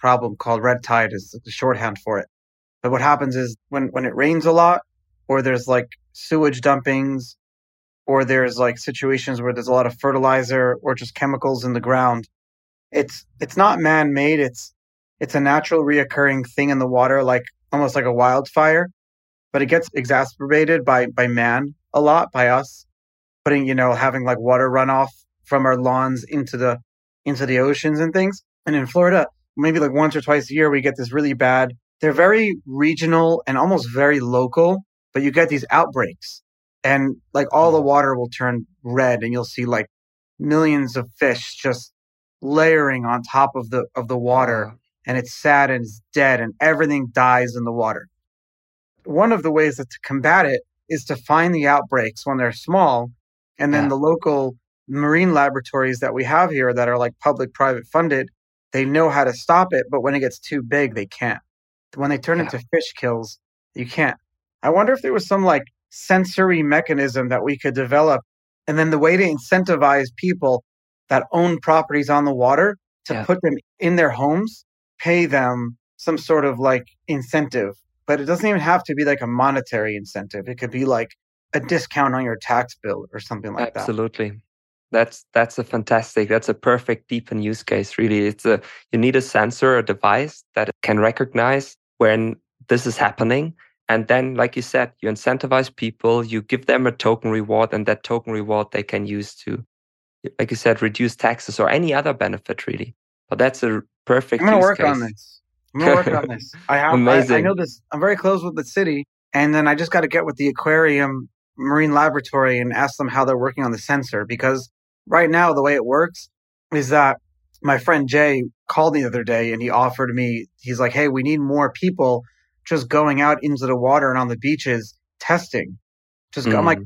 problem called red tide is the shorthand for it. But what happens is when it rains a lot, or there's like sewage dumpings, or there's like situations where there's a lot of fertilizer or just chemicals in the ground, it's not man-made. It's a natural reoccurring thing in the water, like almost like a wildfire, but it gets exacerbated by man a lot, by us putting, having like water runoff from our lawns into the oceans and things. And in Florida, maybe like once or twice a year, we get this really bad. They're very regional and almost very local, but you get these outbreaks and like all the water will turn red and you'll see like millions of fish just layering on top of the water. And it's sad and it's dead and everything dies in the water. One of the ways to combat it is to find the outbreaks when they're small. And then the local marine laboratories that we have here that are like public-private funded, they know how to stop it. But when it gets too big, they can't. When they turn into fish kills, you can't. I wonder if there was some like sensory mechanism that we could develop. And then the way to incentivize people that own properties on the water to put them in their homes, pay them some sort of like incentive. But it doesn't even have to be like a monetary incentive. It could be like a discount on your tax bill or something like that. Absolutely. That's a perfect deepen use case, really. You need a sensor, a device that can recognize when this is happening. And then, like you said, you incentivize people, you give them a token reward, and that token reward they can use to, like you said, reduce taxes or any other benefit, really. But that's a perfect use case. I'm going to work on this. Amazing. I know this. I'm very close with the city. And then I just got to get with the aquarium marine laboratory and ask them how they're working on the sensor. Because right now, the way it works is that my friend Jay called me the other day and he offered me, he's like, hey, we need more people just going out into the water and on the beaches testing. I'm like,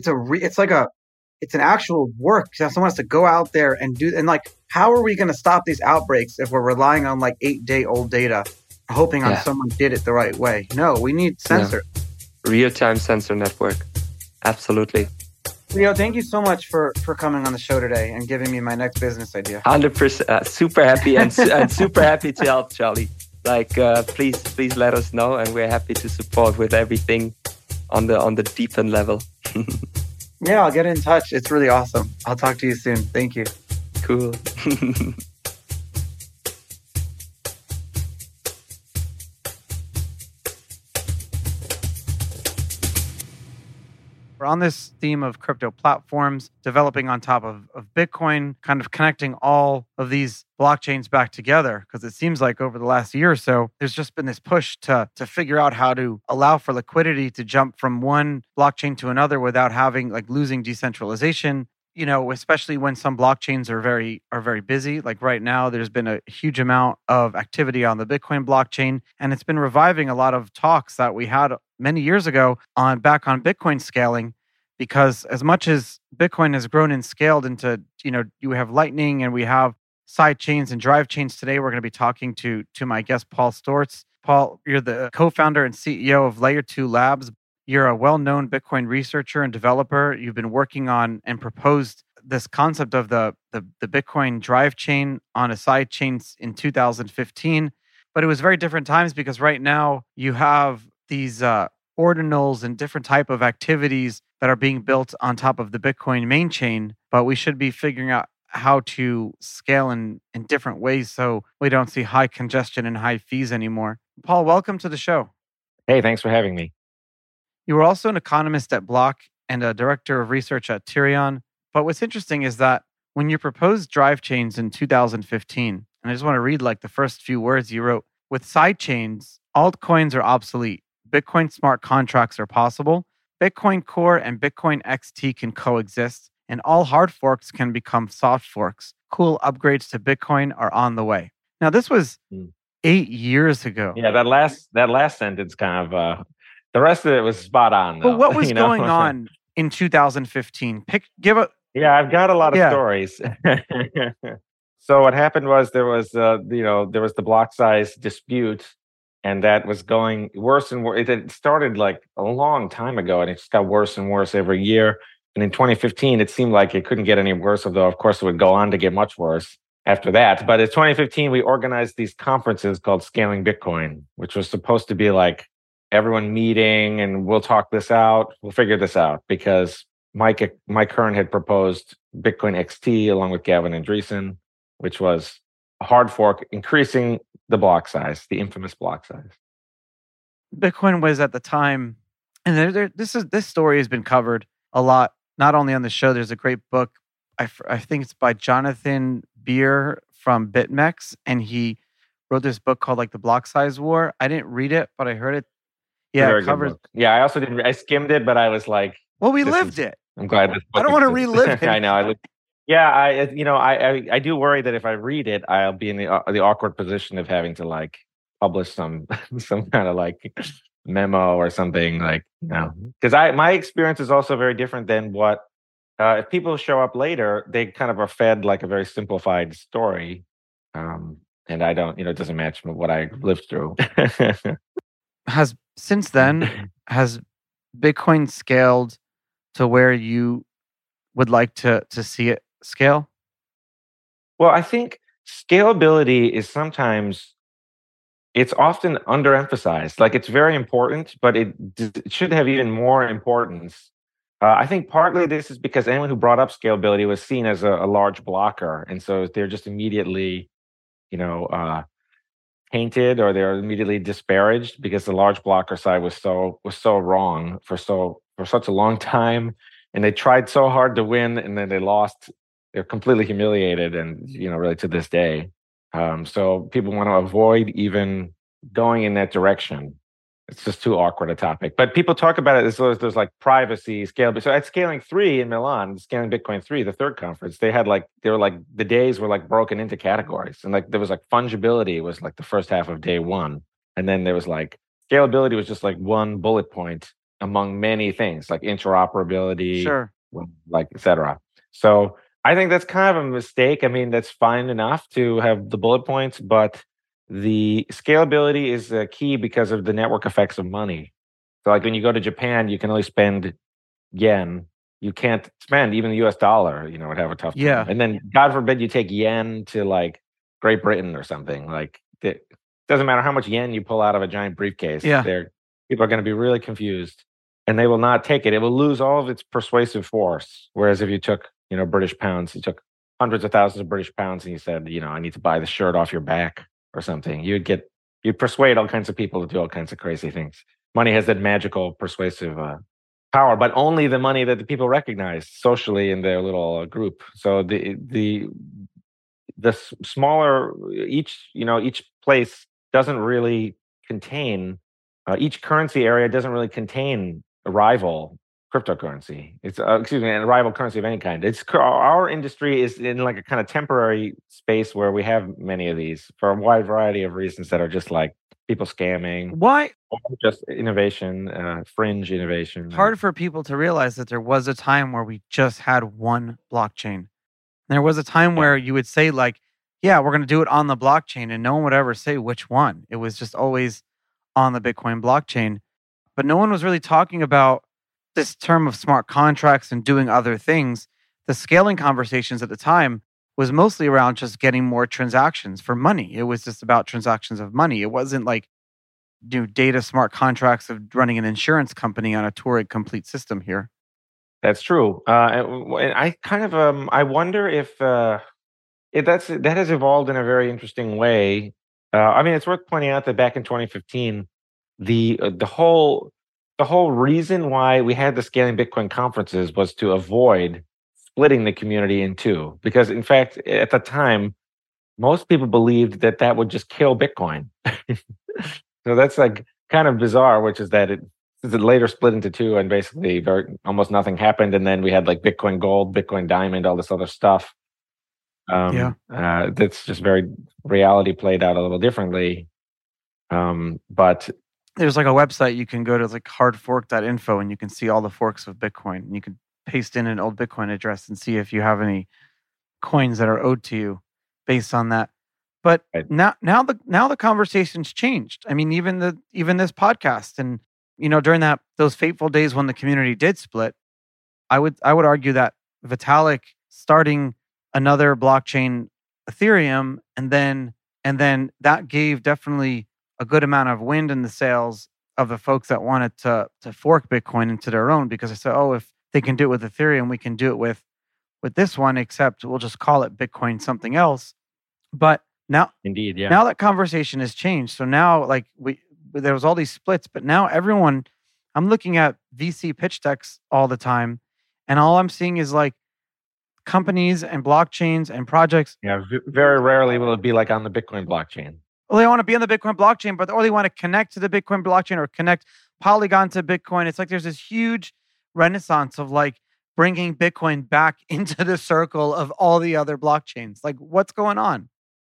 it's an actual work. Someone has to go out there and do, and like, how are we going to stop these outbreaks if we're relying on like 8-day-old data, hoping on someone did it the right way? No, we need sensor. Real-time sensor network. Absolutely. Leo, thank you so much for coming on the show today and giving me my next business idea. 100%. Super happy and super happy to help, Charlie. Like, please let us know, and we're happy to support with everything on the deepen level. Yeah, I'll get in touch. It's really awesome. I'll talk to you soon. Thank you. Cool. We're on this theme of crypto platforms, developing on top of Bitcoin, kind of connecting all of these blockchains back together, because it seems like over the last year or so, there's just been this push to figure out how to allow for liquidity to jump from one blockchain to another without having like losing decentralization. Especially when some blockchains are very busy. Like right now, there's been a huge amount of activity on the Bitcoin blockchain, and it's been reviving a lot of talks that we had many years ago back on Bitcoin scaling. Because as much as Bitcoin has grown and scaled into, you have Lightning and we have side chains and drive chains. Today, we're going to be talking to my guest, Paul Storz. Paul, you're the co-founder and CEO of Layer 2 Labs. You're a well-known Bitcoin researcher and developer. You've been working on and proposed this concept of the Bitcoin drive chain on a side chain in 2015. But it was very different times because right now you have these ordinals and different type of activities that are being built on top of the Bitcoin main chain. But we should be figuring out how to scale in different ways so we don't see high congestion and high fees anymore. Paul, welcome to the show. Hey, thanks for having me. You were also an economist at Block and a director of research at Tyrion. But what's interesting is that when you proposed drive chains in 2015, and I just want to read like the first few words you wrote, with side chains, altcoins are obsolete. Bitcoin smart contracts are possible. Bitcoin Core and Bitcoin XT can coexist, and all hard forks can become soft forks. Cool upgrades to Bitcoin are on the way. Now, this was 8 years ago. Yeah, that last sentence kind of... the rest of it was spot on, though. But what was going on in 2015? Yeah, I've got a lot of stories. So what happened was there was the block size dispute, and that was going worse and worse. It started like a long time ago, and it just got worse and worse every year. And in 2015, it seemed like it couldn't get any worse, although of course it would go on to get much worse. after that. But in 2015, we organized these conferences called Scaling Bitcoin, which was supposed to be like everyone meeting and we'll talk this out. We'll figure this out because Mike Hearn had proposed Bitcoin XT along with Gavin Andresen, which was a hard fork, increasing the block size, the infamous block size. Bitcoin was at the time, and this story has been covered a lot, not only on the show. There's a great book, I think it's by Jonathan Beer from BitMEX, and he wrote this book called like The Block Size War. I didn't read it, but I heard it. Yeah, it covers. Yeah, I also didn't. I skimmed it, but I was like, well, we lived it. I'm glad. I don't want to relive it. I know. I do worry that if I read it, I'll be in the awkward position of having to like publish some kind of like memo or something, like, because my experience is also very different than what if people show up later, they kind of are fed like a very simplified story, and I don't, it doesn't match what I lived through. Since then has Bitcoin scaled to where you would like to see it scale? Well, I think scalability is it's often underemphasized. Like, it's very important, but it should have even more importance. I think partly this is because anyone who brought up scalability was seen as a large blocker, and so they're just immediately, painted, or they're immediately disparaged because the large blocker side was so wrong for such a long time, and they tried so hard to win, and then they lost. They're completely humiliated, and really to this day. So people want to avoid even going in that direction. It's just too awkward a topic. But people talk about it as though there's like privacy, scalability. So at Scaling 3 in Milan, Scaling Bitcoin 3, the third conference, the days were like broken into categories. And like there was like fungibility was like the first half of day one. And then there was like scalability was just like one bullet point among many things, like interoperability, sure, like et cetera. So I think that's kind of a mistake. I mean, that's fine enough to have the bullet points, but the scalability is key because of the network effects of money. So like when you go to Japan, you can only spend yen. You can't spend even the US dollar, would have a tough time. Yeah. And then God forbid you take yen to like Great Britain or something. Like it doesn't matter how much yen you pull out of a giant briefcase. Yeah. People are going to be really confused and they will not take it. It will lose all of its persuasive force. Whereas if you took, British pounds, you took hundreds of thousands of British pounds and you said, I need to buy the shirt off your back or something, you'd persuade all kinds of people to do all kinds of crazy things. Money has that magical persuasive power, but only the money that the people recognize socially in their little group. So the smaller each place doesn't really contain, each currency area doesn't really contain a rival cryptocurrency. It's a rival currency of any kind. Our industry is in like a kind of temporary space where we have many of these for a wide variety of reasons that are just like people scamming. Why? Or just innovation, fringe innovation. Hard for people to realize that there was a time where we just had one blockchain. And there was a time where you would say like, yeah, we're going to do it on the blockchain, and no one would ever say which one. It was just always on the Bitcoin blockchain. But no one was really talking about this term of smart contracts and doing other things. The scaling conversations at the time was mostly around just getting more transactions for money. It was just about transactions of money. It wasn't like data smart contracts of running an insurance company on a Turing complete system here. That's true. I kind of I wonder if that has evolved in a very interesting way. I mean, it's worth pointing out that back in 2015, the whole reason why we had the Scaling Bitcoin conferences was to avoid splitting the community in two. Because, in fact, at the time, most people believed that would just kill Bitcoin. So that's like kind of bizarre, which is that it later split into two and basically almost nothing happened. And then we had like Bitcoin Gold, Bitcoin Diamond, all this other stuff. That's just very reality played out a little differently. But there's like a website you can go to, like hardfork.info, and you can see all the forks of Bitcoin. And you can paste in an old Bitcoin address and see if you have any coins that are owed to you based on that. But now the conversation's changed. I mean, even this podcast, and during those fateful days when the community did split, I would argue that Vitalik starting another blockchain Ethereum, and then that gave definitely a good amount of wind in the sails of the folks that wanted to fork Bitcoin into their own, because I said, oh, if they can do it with Ethereum, we can do it with this one, except we'll just call it Bitcoin something else. But now, indeed, yeah. Now that conversation has changed. So now, like there was all these splits, but now everyone, I'm looking at VC pitch decks all the time, and all I'm seeing is like companies and blockchains and projects. Yeah, very rarely will it be like on the Bitcoin blockchain. Well, they want to be on the Bitcoin blockchain, or they want to connect to the Bitcoin blockchain or connect Polygon to Bitcoin. It's like there's this huge renaissance of like bringing Bitcoin back into the circle of all the other blockchains. Like, what's going on?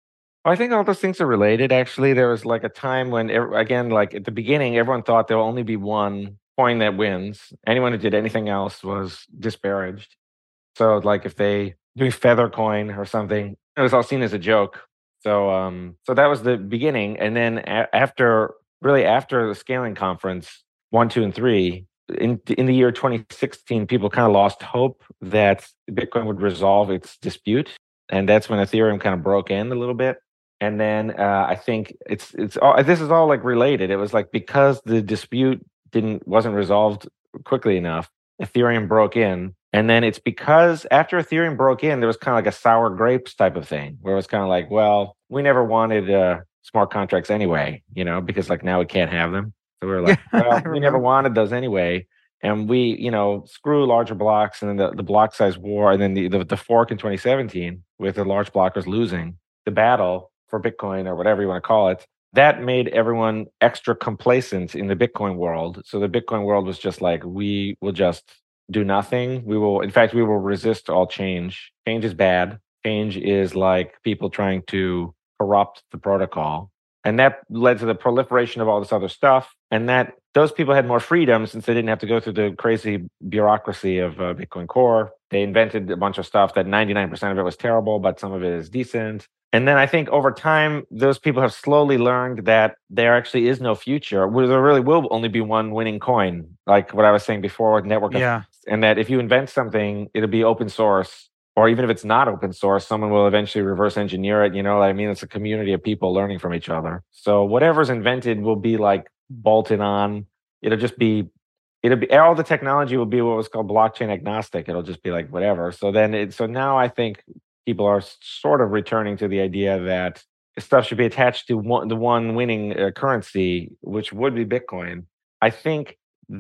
I think all those things are related. Actually, there was like a time when, again, like at the beginning, everyone thought there will only be one coin that wins. Anyone who did anything else was disparaged. So, like if they doing Feather Coin or something, it was all seen as a joke. So, so that was the beginning. And then after the scaling conference 1, 2, and 3, in the year 2016, people kind of lost hope that Bitcoin would resolve its dispute, and that's when Ethereum kind of broke in a little bit. And then I think it's all, this is all like related. It was like because the dispute wasn't resolved quickly enough, Ethereum broke in. And then it's because after Ethereum broke in, there was kind of like a sour grapes type of thing, where it was kind of like, well, we never wanted smart contracts anyway, because like now we can't have them. So we were like, well, we never wanted those anyway. And we, screw larger blocks, and then the block size war, and then the fork in 2017 with the large blockers losing the battle for Bitcoin or whatever you want to call it, that made everyone extra complacent in the Bitcoin world. So the Bitcoin world was just like, we will just do nothing. We will resist all change. Change is bad. Change is like people trying to corrupt the protocol. And that led to the proliferation of all this other stuff. And that those people had more freedom since they didn't have to go through the crazy bureaucracy of Bitcoin Core. They invented a bunch of stuff that 99% of it was terrible, but some of it is decent. And then I think over time, those people have slowly learned that there actually is no future, where there really will only be one winning coin, like what I was saying before with network. Yeah. And that if you invent something, it'll be open source. Or even if it's not open source, someone will eventually reverse engineer it. It's a community of people learning from each other. So whatever's invented will be like bolted on. It'll be all the technology will be what was called blockchain agnostic. It'll just be like whatever. So now I think people are sort of returning to the idea that stuff should be attached to the one winning currency, which would be Bitcoin. I think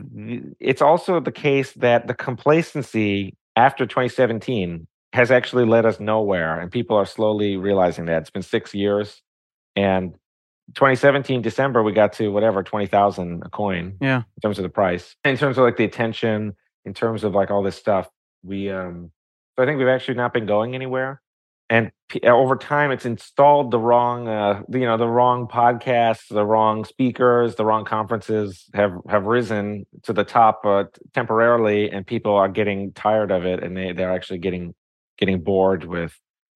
it's also the case that the complacency after 2017 has actually led us nowhere, and people are slowly realizing that. It's been 6 years, and 2017 December we got to whatever 20,000 a coin. Yeah, in terms of the price, in terms of like the attention, in terms of like all this stuff. So I think we've actually not been going anywhere, and over time it's installed the wrong, the wrong podcasts, the wrong speakers, the wrong conferences have risen to the top temporarily, and people are getting tired of it, and they're actually getting bored with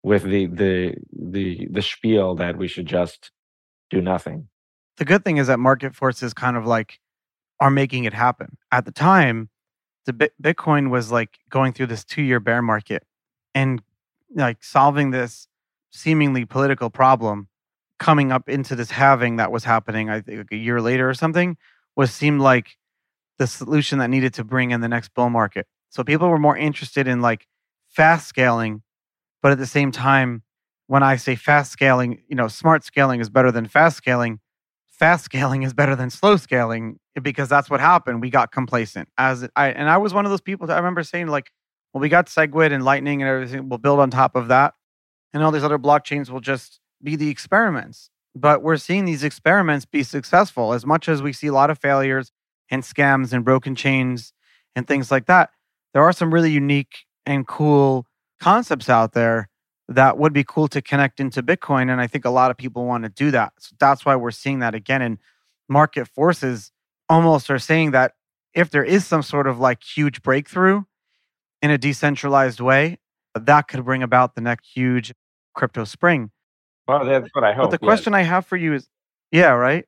the spiel that we should just do nothing. The good thing is that market forces kind of like are making it happen. At the time, the Bitcoin was like going through this 2-year bear market, and like solving this seemingly political problem, coming up into this halving that was happening, I think like a year later or something, seemed like the solution that needed to bring in the next bull market. So people were more interested in like fast scaling, but at the same time, when I say fast scaling, smart scaling is better than fast scaling. Fast scaling is better than slow scaling, because that's what happened. We got complacent. I was one of those people that I remember saying like, well, we got SegWit and Lightning and everything. We'll build on top of that, and all these other blockchains will just be the experiments. But we're seeing these experiments be successful. As much as we see a lot of failures and scams and broken chains and things like that, there are some really unique and cool concepts out there that would be cool to connect into Bitcoin. And I think a lot of people want to do that. So that's why we're seeing that again. And market forces almost are saying that if there is some sort of like huge breakthrough in a decentralized way, that could bring about the next huge crypto spring. Well, that's what I hope. But the question I have for you is, yeah, right?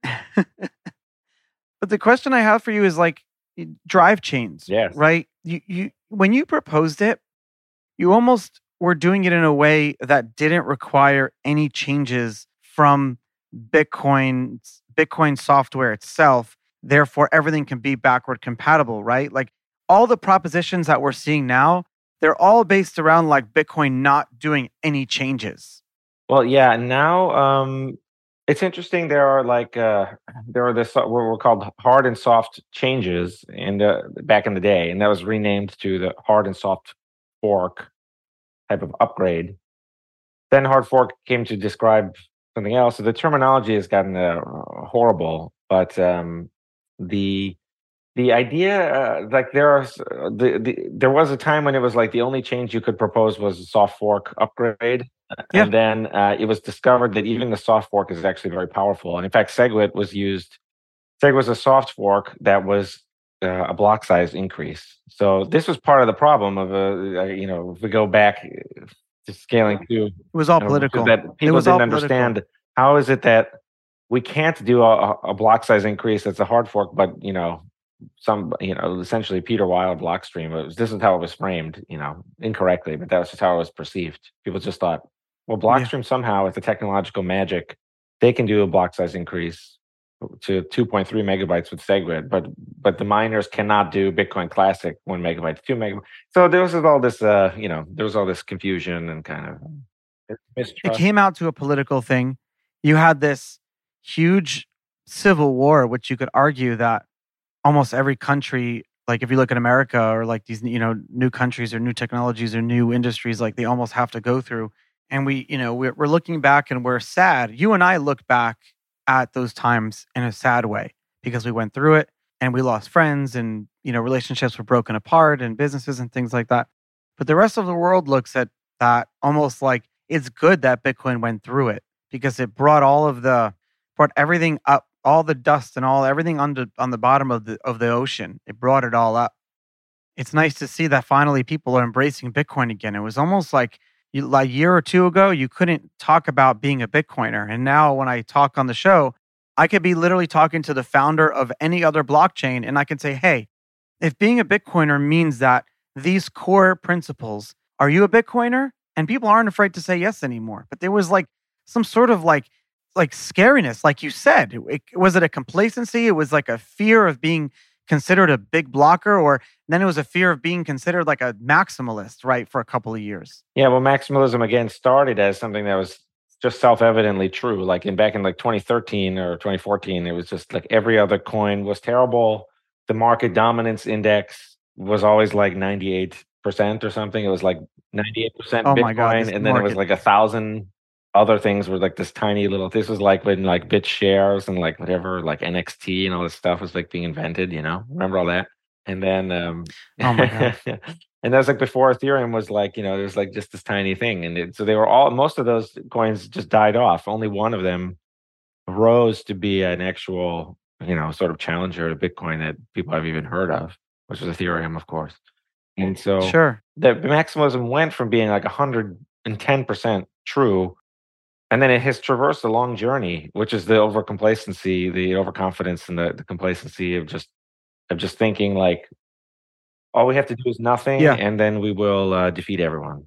But the question I have for you is like drive chains, yes, right? You when you proposed it, you almost we're doing it in a way that didn't require any changes from Bitcoin software itself. Therefore, everything can be backward compatible, right? Like all the propositions that we're seeing now, they're all based around like Bitcoin not doing any changes. Well, yeah. Now, it's interesting. There are this what were called hard and soft changes back in the day, and that was renamed to the hard and soft fork type of upgrade. Then hard fork came to describe something else. So the terminology has gotten horrible, but the idea, there was a time when it was like the only change you could propose was a soft fork upgrade. Yeah. And then it was discovered that even the soft fork is actually very powerful. And in fact, SegWit was used. SegWit was a soft fork that was a block size increase. So this was part of the problem of if we go back to scaling to, it was all political. That people didn't understand how is it that we can't do a block size increase that's a hard fork, but essentially Peter Weil Blockstream. This is how it was framed, incorrectly, but that was just how it was perceived. People just thought, well, Blockstream somehow with the technological magic, they can do a block size increase to 2.3 megabytes with SegWit, but the miners cannot do Bitcoin Classic 1 megabyte to 2 megabytes. So there was all this, there was all this confusion and kind of mistrust. It came out to a political thing. You had this huge civil war, which you could argue that almost every country, like if you look at America or like these, new countries or new technologies or new industries, like they almost have to go through. And we're looking back and we're sad. You and I look back at those times in a sad way because we went through it and we lost friends and, relationships were broken apart and businesses and things like that. But the rest of the world looks at that almost like it's good that Bitcoin went through it because it brought everything up, all the dust and everything on the bottom of the ocean. It brought it all up. It's nice to see that finally people are embracing Bitcoin again. It was almost like a year or two ago, you couldn't talk about being a Bitcoiner. And now when I talk on the show, I could be literally talking to the founder of any other blockchain. And I can say, hey, if being a Bitcoiner means that these core principles, are you a Bitcoiner? And people aren't afraid to say yes anymore. But there was like some sort of like scariness, like you said. Was it a complacency? It was like a fear of being considered a big blocker, or then it was a fear of being considered like a maximalist, right, for a couple of years. Yeah, well, maximalism again started as something that was just self-evidently true. Like back in 2013 or 2014, it was just like every other coin was terrible. The market dominance index was always like 98% or something. It was like 98% Bitcoin, my God, and then it was like 1,000 other things were like this tiny little. This was like when like BitShares and like whatever, like NXT and all this stuff was like being invented. Remember all that? And then, oh my God. And that was like before Ethereum was like, there was like just this tiny thing, and so they were most of those coins just died off. Only one of them rose to be an actual, sort of challenger to Bitcoin that people have even heard of, which was Ethereum, of course. And so, sure, the maximalism went from being like 110% true. And then it has traversed a long journey, which is the overcomplacency, the overconfidence, and the complacency of just thinking like, all we have to do is nothing, and then we will defeat everyone.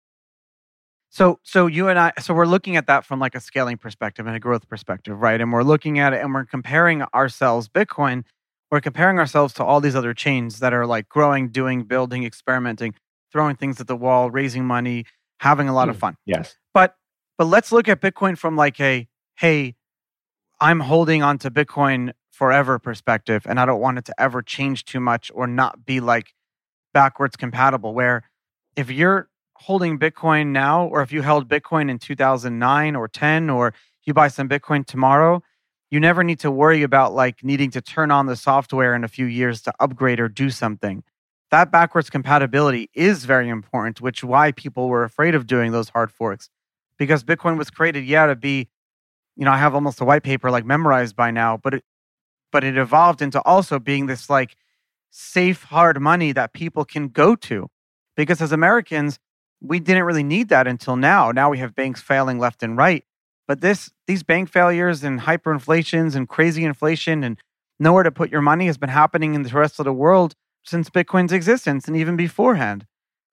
So you and I, we're looking at that from like a scaling perspective and a growth perspective, right? And we're looking at it and we're comparing ourselves, Bitcoin, we're comparing ourselves to all these other chains that are like growing, doing, building, experimenting, throwing things at the wall, raising money, having a lot of fun. Yes. But let's look at Bitcoin from like hey, I'm holding on to Bitcoin forever perspective, and I don't want it to ever change too much or not be like backwards compatible, where if you're holding Bitcoin now, or if you held Bitcoin in 2009 or 10, or you buy some Bitcoin tomorrow, you never need to worry about like needing to turn on the software in a few years to upgrade or do something. That backwards compatibility is very important, which is why people were afraid of doing those hard forks. Because Bitcoin was created, to be, I have almost a white paper like memorized by now, but it evolved into also being this like safe, hard money that people can go to. Because as Americans, we didn't really need that until now. Now we have banks failing left and right. But these bank failures and hyperinflations and crazy inflation and nowhere to put your money has been happening in the rest of the world since Bitcoin's existence and even beforehand.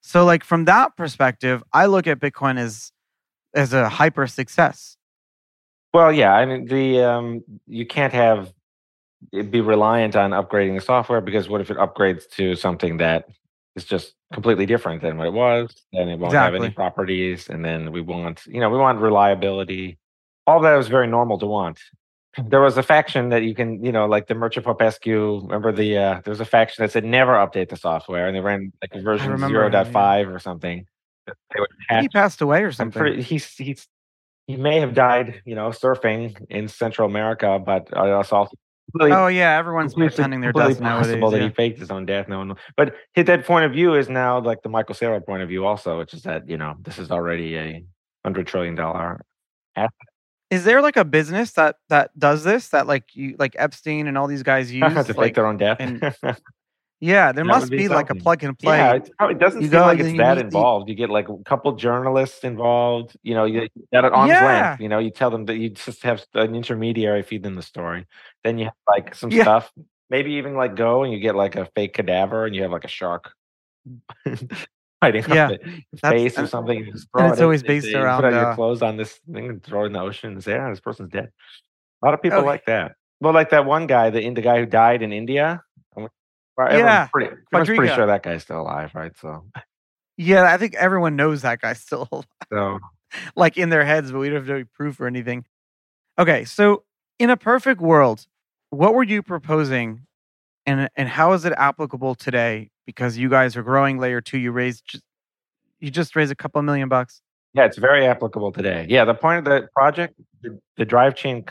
So like from that perspective, I look at Bitcoin as a hyper success. Well, yeah, I mean you can't be reliant on upgrading the software, because what if it upgrades to something that is just completely different than what it was? Then it won't have any properties, and then we want reliability. All that was very normal to want. There was a faction that you can, like the Merchant Popescu. Remember there was a faction that said never update the software, and they ran like a version 0.5 or something. He passed away or something. He may have died, surfing in Central America, but it's also everyone's pretending they're dead nowadays. Possible that he faked his own death. No one knows. But that point of view is now like the Michael Saylor point of view also, which is that this is already a $100 trillion asset. Is there like a business that does this, that like Epstein and all these guys use to fake their own death? Yeah, there must be like a plug and play. Yeah, it doesn't seem like it's that involved. You get like a couple journalists involved. You at arm's length. You tell them that you just have an intermediary feed them the story. Then you have like some stuff. Maybe even like go and you get like a fake cadaver, and you have like a shark hiding up the face or something. And it's always based around. Put your clothes on this thing and throw it in the ocean and say, this person's dead. A lot of people like that. Well, like that one guy, the guy who died in India. Everyone's pretty sure that guy's still alive, right? So, yeah, I think everyone knows that guy's still alive. So, like in their heads, but we don't have any proof or anything. Okay, so in a perfect world, what were you proposing, and how is it applicable today? Because you guys are growing Layer 2, you just raised a couple $1 million. Yeah, it's very applicable today. Yeah, the point of the project, the drive chain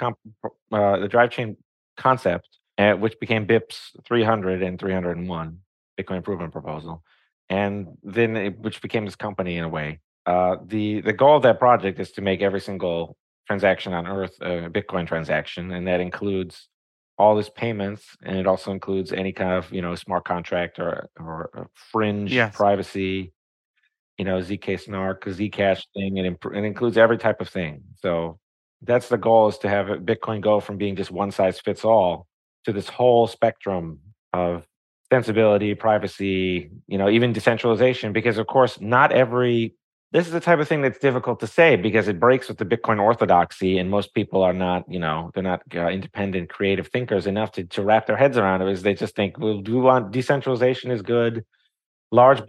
concept. Which became BIP's 300 and 301 Bitcoin Improvement Proposal, and then which became this company in a way. The goal of that project is to make every single transaction on Earth a Bitcoin transaction, and that includes all these payments, and it also includes any kind of smart contract or fringe privacy, zk snark, zcash thing, and it includes every type of thing. So that's the goal, is to have Bitcoin go from being just one size fits all to this whole spectrum of sensibility, privacy, even decentralization. Because of course, this is the type of thing that's difficult to say, because it breaks with the Bitcoin orthodoxy, and most people are not, they're not independent, creative thinkers enough to wrap their heads around it. Is they just think, well, do we want decentralization is good. Large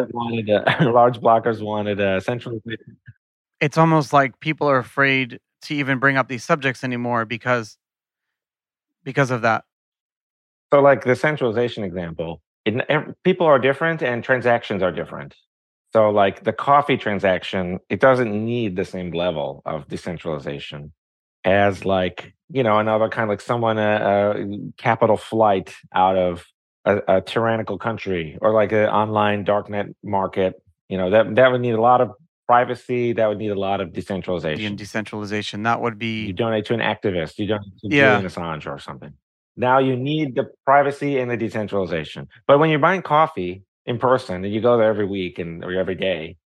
blockers wanted centralization. It's almost like people are afraid to even bring up these subjects anymore because of that. So like the centralization example, people are different and transactions are different. So like the coffee transaction, it doesn't need the same level of decentralization as like, another kind of like someone, a capital flight out of a tyrannical country, or like an online darknet market, that would need a lot of privacy. That would need a lot of decentralization. And decentralization, that would be... You donate to an activist. You donate to Julian Assange or something. Now you need the privacy and the decentralization. But when you're buying coffee in person and you go there every week or every day,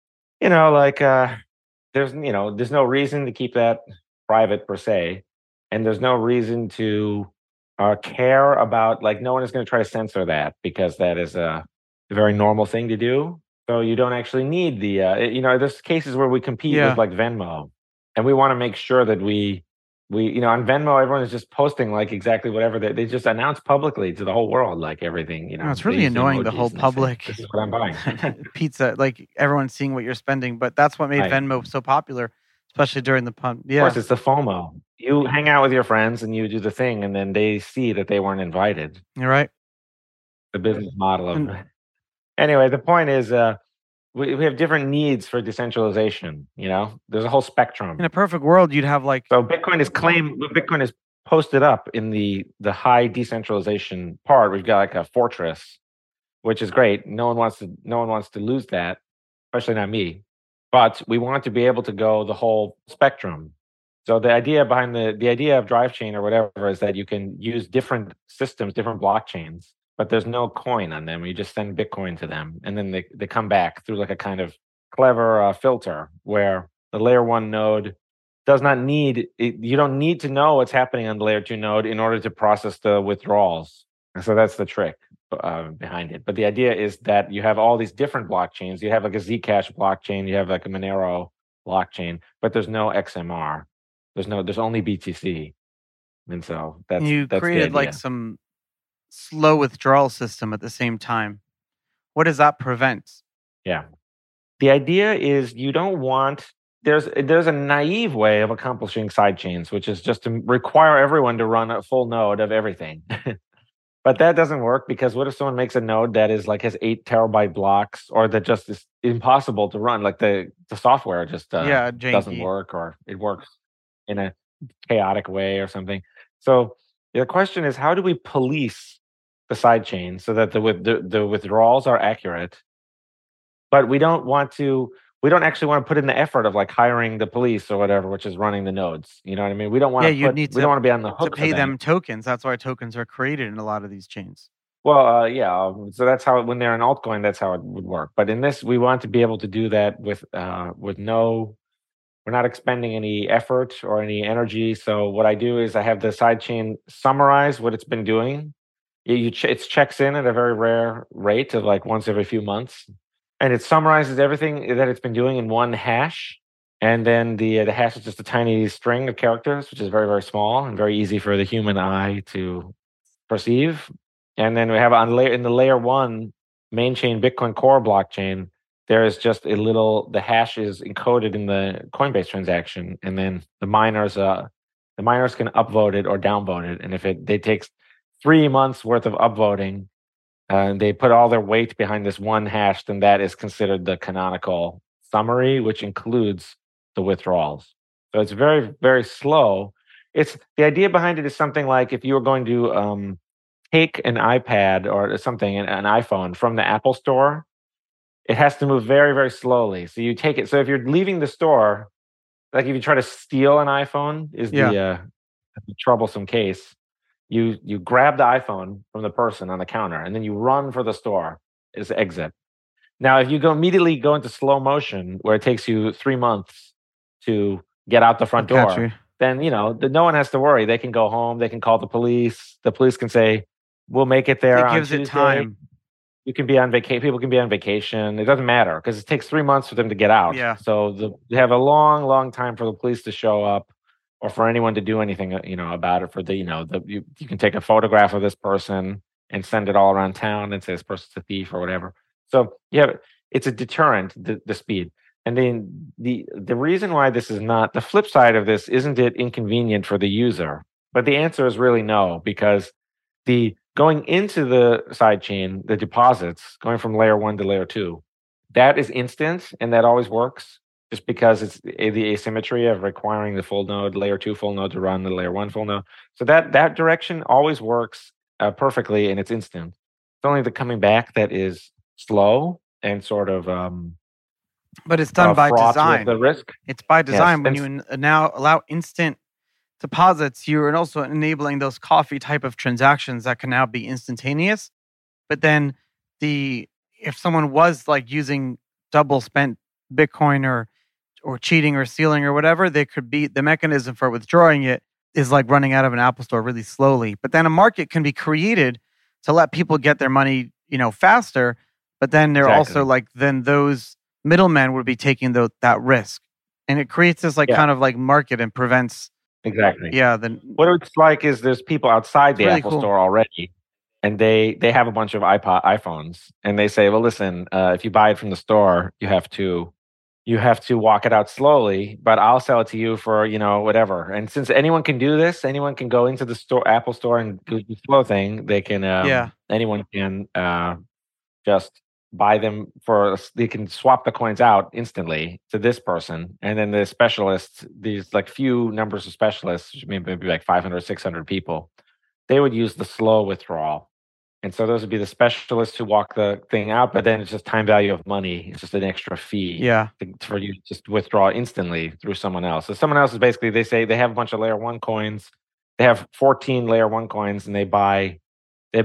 there's no reason to keep that private per se, and there's no reason to care about, like, no one is going to try to censor that, because that is a very normal thing to do. So you don't actually need the, there's cases where we compete with like Venmo, and we want to make sure that we on Venmo, everyone is just posting like exactly whatever they just announce publicly to the whole world, like everything, it's really annoying, the whole public. This is what I'm buying. Pizza, like everyone's seeing what you're spending, but that's what made Venmo so popular, especially during the pump. Yeah. Of course, it's the FOMO. You hang out with your friends and you do the thing, and then they see that they weren't invited. You're right. The business model of Anyway, the point is, we have different needs for decentralization. There's a whole spectrum. In a perfect world, you'd have like... So Bitcoin is posted up in the high decentralization part. We've got like a fortress, which is great. No one wants to lose that, especially not me. But we want to be able to go the whole spectrum. So the idea behind the idea of drive chain or whatever is that you can use different systems, different blockchains, but there's no coin on them. You just send Bitcoin to them, and then they come back through like a kind of clever filter, where the layer 1 node does not need it. You don't need to know what's happening on the layer 2 node in order to process the withdrawals. And so that's the trick. behind it. But the idea is that you have all these different blockchains. You have like a Zcash blockchain, you have like a Monero blockchain, but there's no XMR. There's only BTC. And so that's created like some slow withdrawal system at the same time. What does that prevent? Yeah. The idea is you don't want there's a naive way of accomplishing sidechains, which is just to require everyone to run a full node of everything. But that doesn't work, because what if someone makes a node that is like has 8 terabyte blocks, or that just is impossible to run? Like the software just doesn't work, or it works in a chaotic way or something. So the question is, how do we police the sidechain so that the withdrawals are accurate? But we don't actually want to put in the effort of like hiring the police or whatever, which is running the nodes. You know what I mean? We don't want to don't want to be on the hook to pay them tokens. That's why tokens are created in a lot of these chains. Well, so that's how, when they're an altcoin, that's how it would work. But in this, we want to be able to do that with no, we're not expending any effort or any energy. So what I do is I have the sidechain summarize what it's been doing. It checks in at a very rare rate of like once every few months. And it summarizes everything that it's been doing in one hash. And then the hash is just a tiny string of characters, which is very, very small and very easy for the human eye to perceive. And then we have in the layer 1 main chain Bitcoin Core blockchain, there is just the hash is encoded in the Coinbase transaction. And then the miners can upvote it or downvote it. And if it takes 3 months worth of upvoting, and they put all their weight behind this one hash, then that is considered the canonical summary, which includes the withdrawals. So it's very, very slow. The idea behind it is something like if you were going to take an iPad or something, an iPhone from the Apple Store, it has to move very, very slowly. So you take it. So if you're leaving the store, like if you try to steal an iPhone, is the troublesome case. You grab the iPhone from the person on the counter, and then you run for the store as exit. Now, if you immediately go into slow motion, where it takes you 3 months to get out the front door, then no one has to worry. They can go home. They can call the police. The police can say, "We'll make it there." It gives it time. You can be on vacation. People can be on vacation. It doesn't matter, because it takes 3 months for them to get out. Yeah. So they have a long, long time for the police to show up, or for anyone to do anything, about it. You can take a photograph of this person and send it all around town and say this person's a thief or whatever. So it's a deterrent, the speed. And then the reason why this is not, the flip side of this, isn't it inconvenient for the user? But the answer is really no, because the going into the sidechain, the deposits, going from layer 1 to layer 2, that is instant, and that always works. Just because it's the asymmetry of requiring the full node, layer 2 full node to run the layer 1 full node. So that direction always works perfectly, and it's instant. It's only the coming back that is slow and sort of but it's done by design. The risk. It's by design. When you now allow instant deposits, you're also enabling those coffee type of transactions that can now be instantaneous. But then if someone was like using double spent Bitcoin or cheating or stealing or whatever, they could be, the mechanism for withdrawing it is like running out of an Apple Store really slowly. But then a market can be created to let people get their money, faster. But then they're also like, then those middlemen would be taking that risk, and it creates this kind of like market and prevents. Exactly. Yeah. Then what it's like is there's people outside the Apple Store already, and they have a bunch of iPhones, and they say, well, listen, if you buy it from the store, you have to walk it out slowly, but I'll sell it to you for, whatever. And since anyone can do this, anyone can go into the store, Apple Store, and do the slow thing. They can, anyone can just buy them they can swap the coins out instantly to this person. And then the specialists, these like few numbers of specialists, maybe like 500, 600 people, they would use the slow withdrawal. And so those would be the specialists who walk the thing out, but then it's just time value of money. It's just an extra fee for you to just withdraw instantly through someone else. So someone else is basically, they say they have a bunch of layer 1 coins. They have 14 layer 1 coins, and you have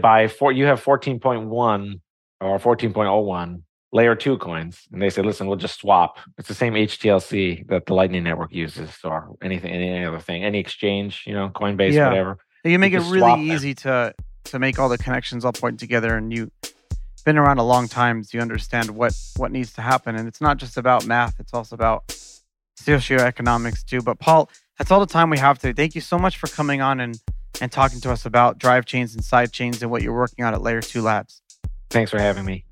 14.1 or 14.01 layer 2 coins. And they say, listen, we'll just swap. It's the same HTLC that the Lightning Network uses, or any other thing, any exchange, Coinbase, whatever. You make it really easy to to make all the connections all point together. And you've been around a long time, so you understand what needs to happen. And it's not just about math, it's also about socioeconomics too. But Paul, that's all the time we have today. Thank you so much for coming on and talking to us about drive chains and side chains and what you're working on at Layer 2 Labs. Thanks for having me.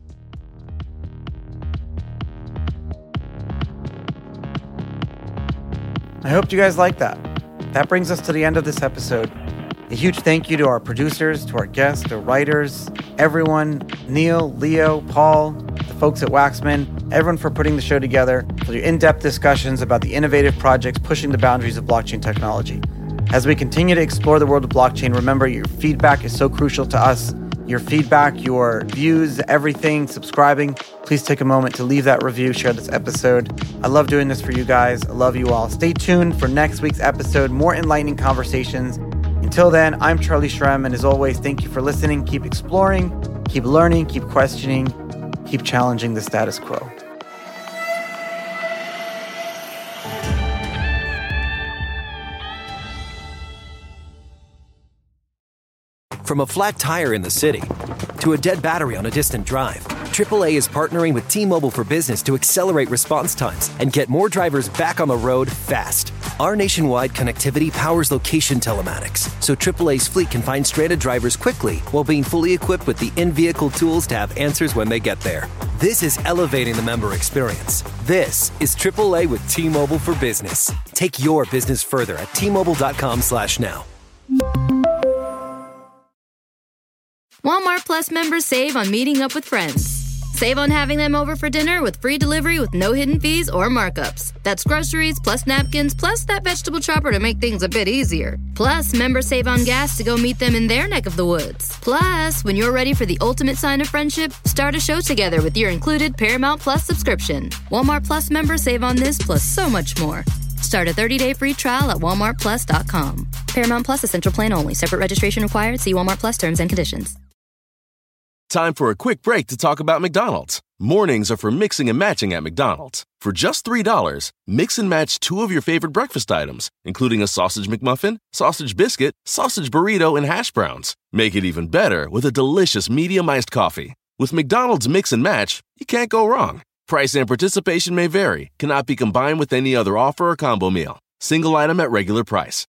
I hope you guys like that. That brings us to the end of this episode. A huge thank you to our producers, to our guests, the writers, everyone, Neil, Leo, Paul, the folks at Waxman, everyone for putting the show together, for your in-depth discussions about the innovative projects pushing the boundaries of blockchain technology. As we continue to explore the world of blockchain, remember your feedback is so crucial to us. Your feedback, your views, everything, subscribing. Please take a moment to leave that review, share this episode. I love doing this for you guys. I love you all. Stay tuned for next week's episode, more enlightening conversations. Until then, I'm Charlie Shrem, and as always, thank you for listening. Keep exploring, keep learning, keep questioning, keep challenging the status quo. From a flat tire in the city to a dead battery on a distant drive, AAA is partnering with T-Mobile for Business to accelerate response times and get more drivers back on the road fast. Our nationwide connectivity powers location telematics, so AAA's fleet can find stranded drivers quickly while being fully equipped with the in-vehicle tools to have answers when they get there. This is elevating the member experience. This is AAA with T-Mobile for Business. Take your business further at T-Mobile.com/now. Walmart Plus members save on meeting up with friends. Save on having them over for dinner with free delivery with no hidden fees or markups. That's groceries, plus napkins, plus that vegetable chopper to make things a bit easier. Plus, members save on gas to go meet them in their neck of the woods. Plus, when you're ready for the ultimate sign of friendship, start a show together with your included Paramount Plus subscription. Walmart Plus members save on this plus so much more. Start a 30-day free trial at walmartplus.com. Paramount Plus Essential Plan only. Separate registration required. See Walmart Plus terms and conditions. Time for a quick break to talk about McDonald's. Mornings are for mixing and matching at McDonald's. For just $3, mix and match 2 of your favorite breakfast items, including a sausage McMuffin, sausage biscuit, sausage burrito, and hash browns. Make it even better with a delicious medium iced coffee. With McDonald's Mix and Match, you can't go wrong. Price and participation may vary, cannot be combined with any other offer or combo meal. Single item at regular price.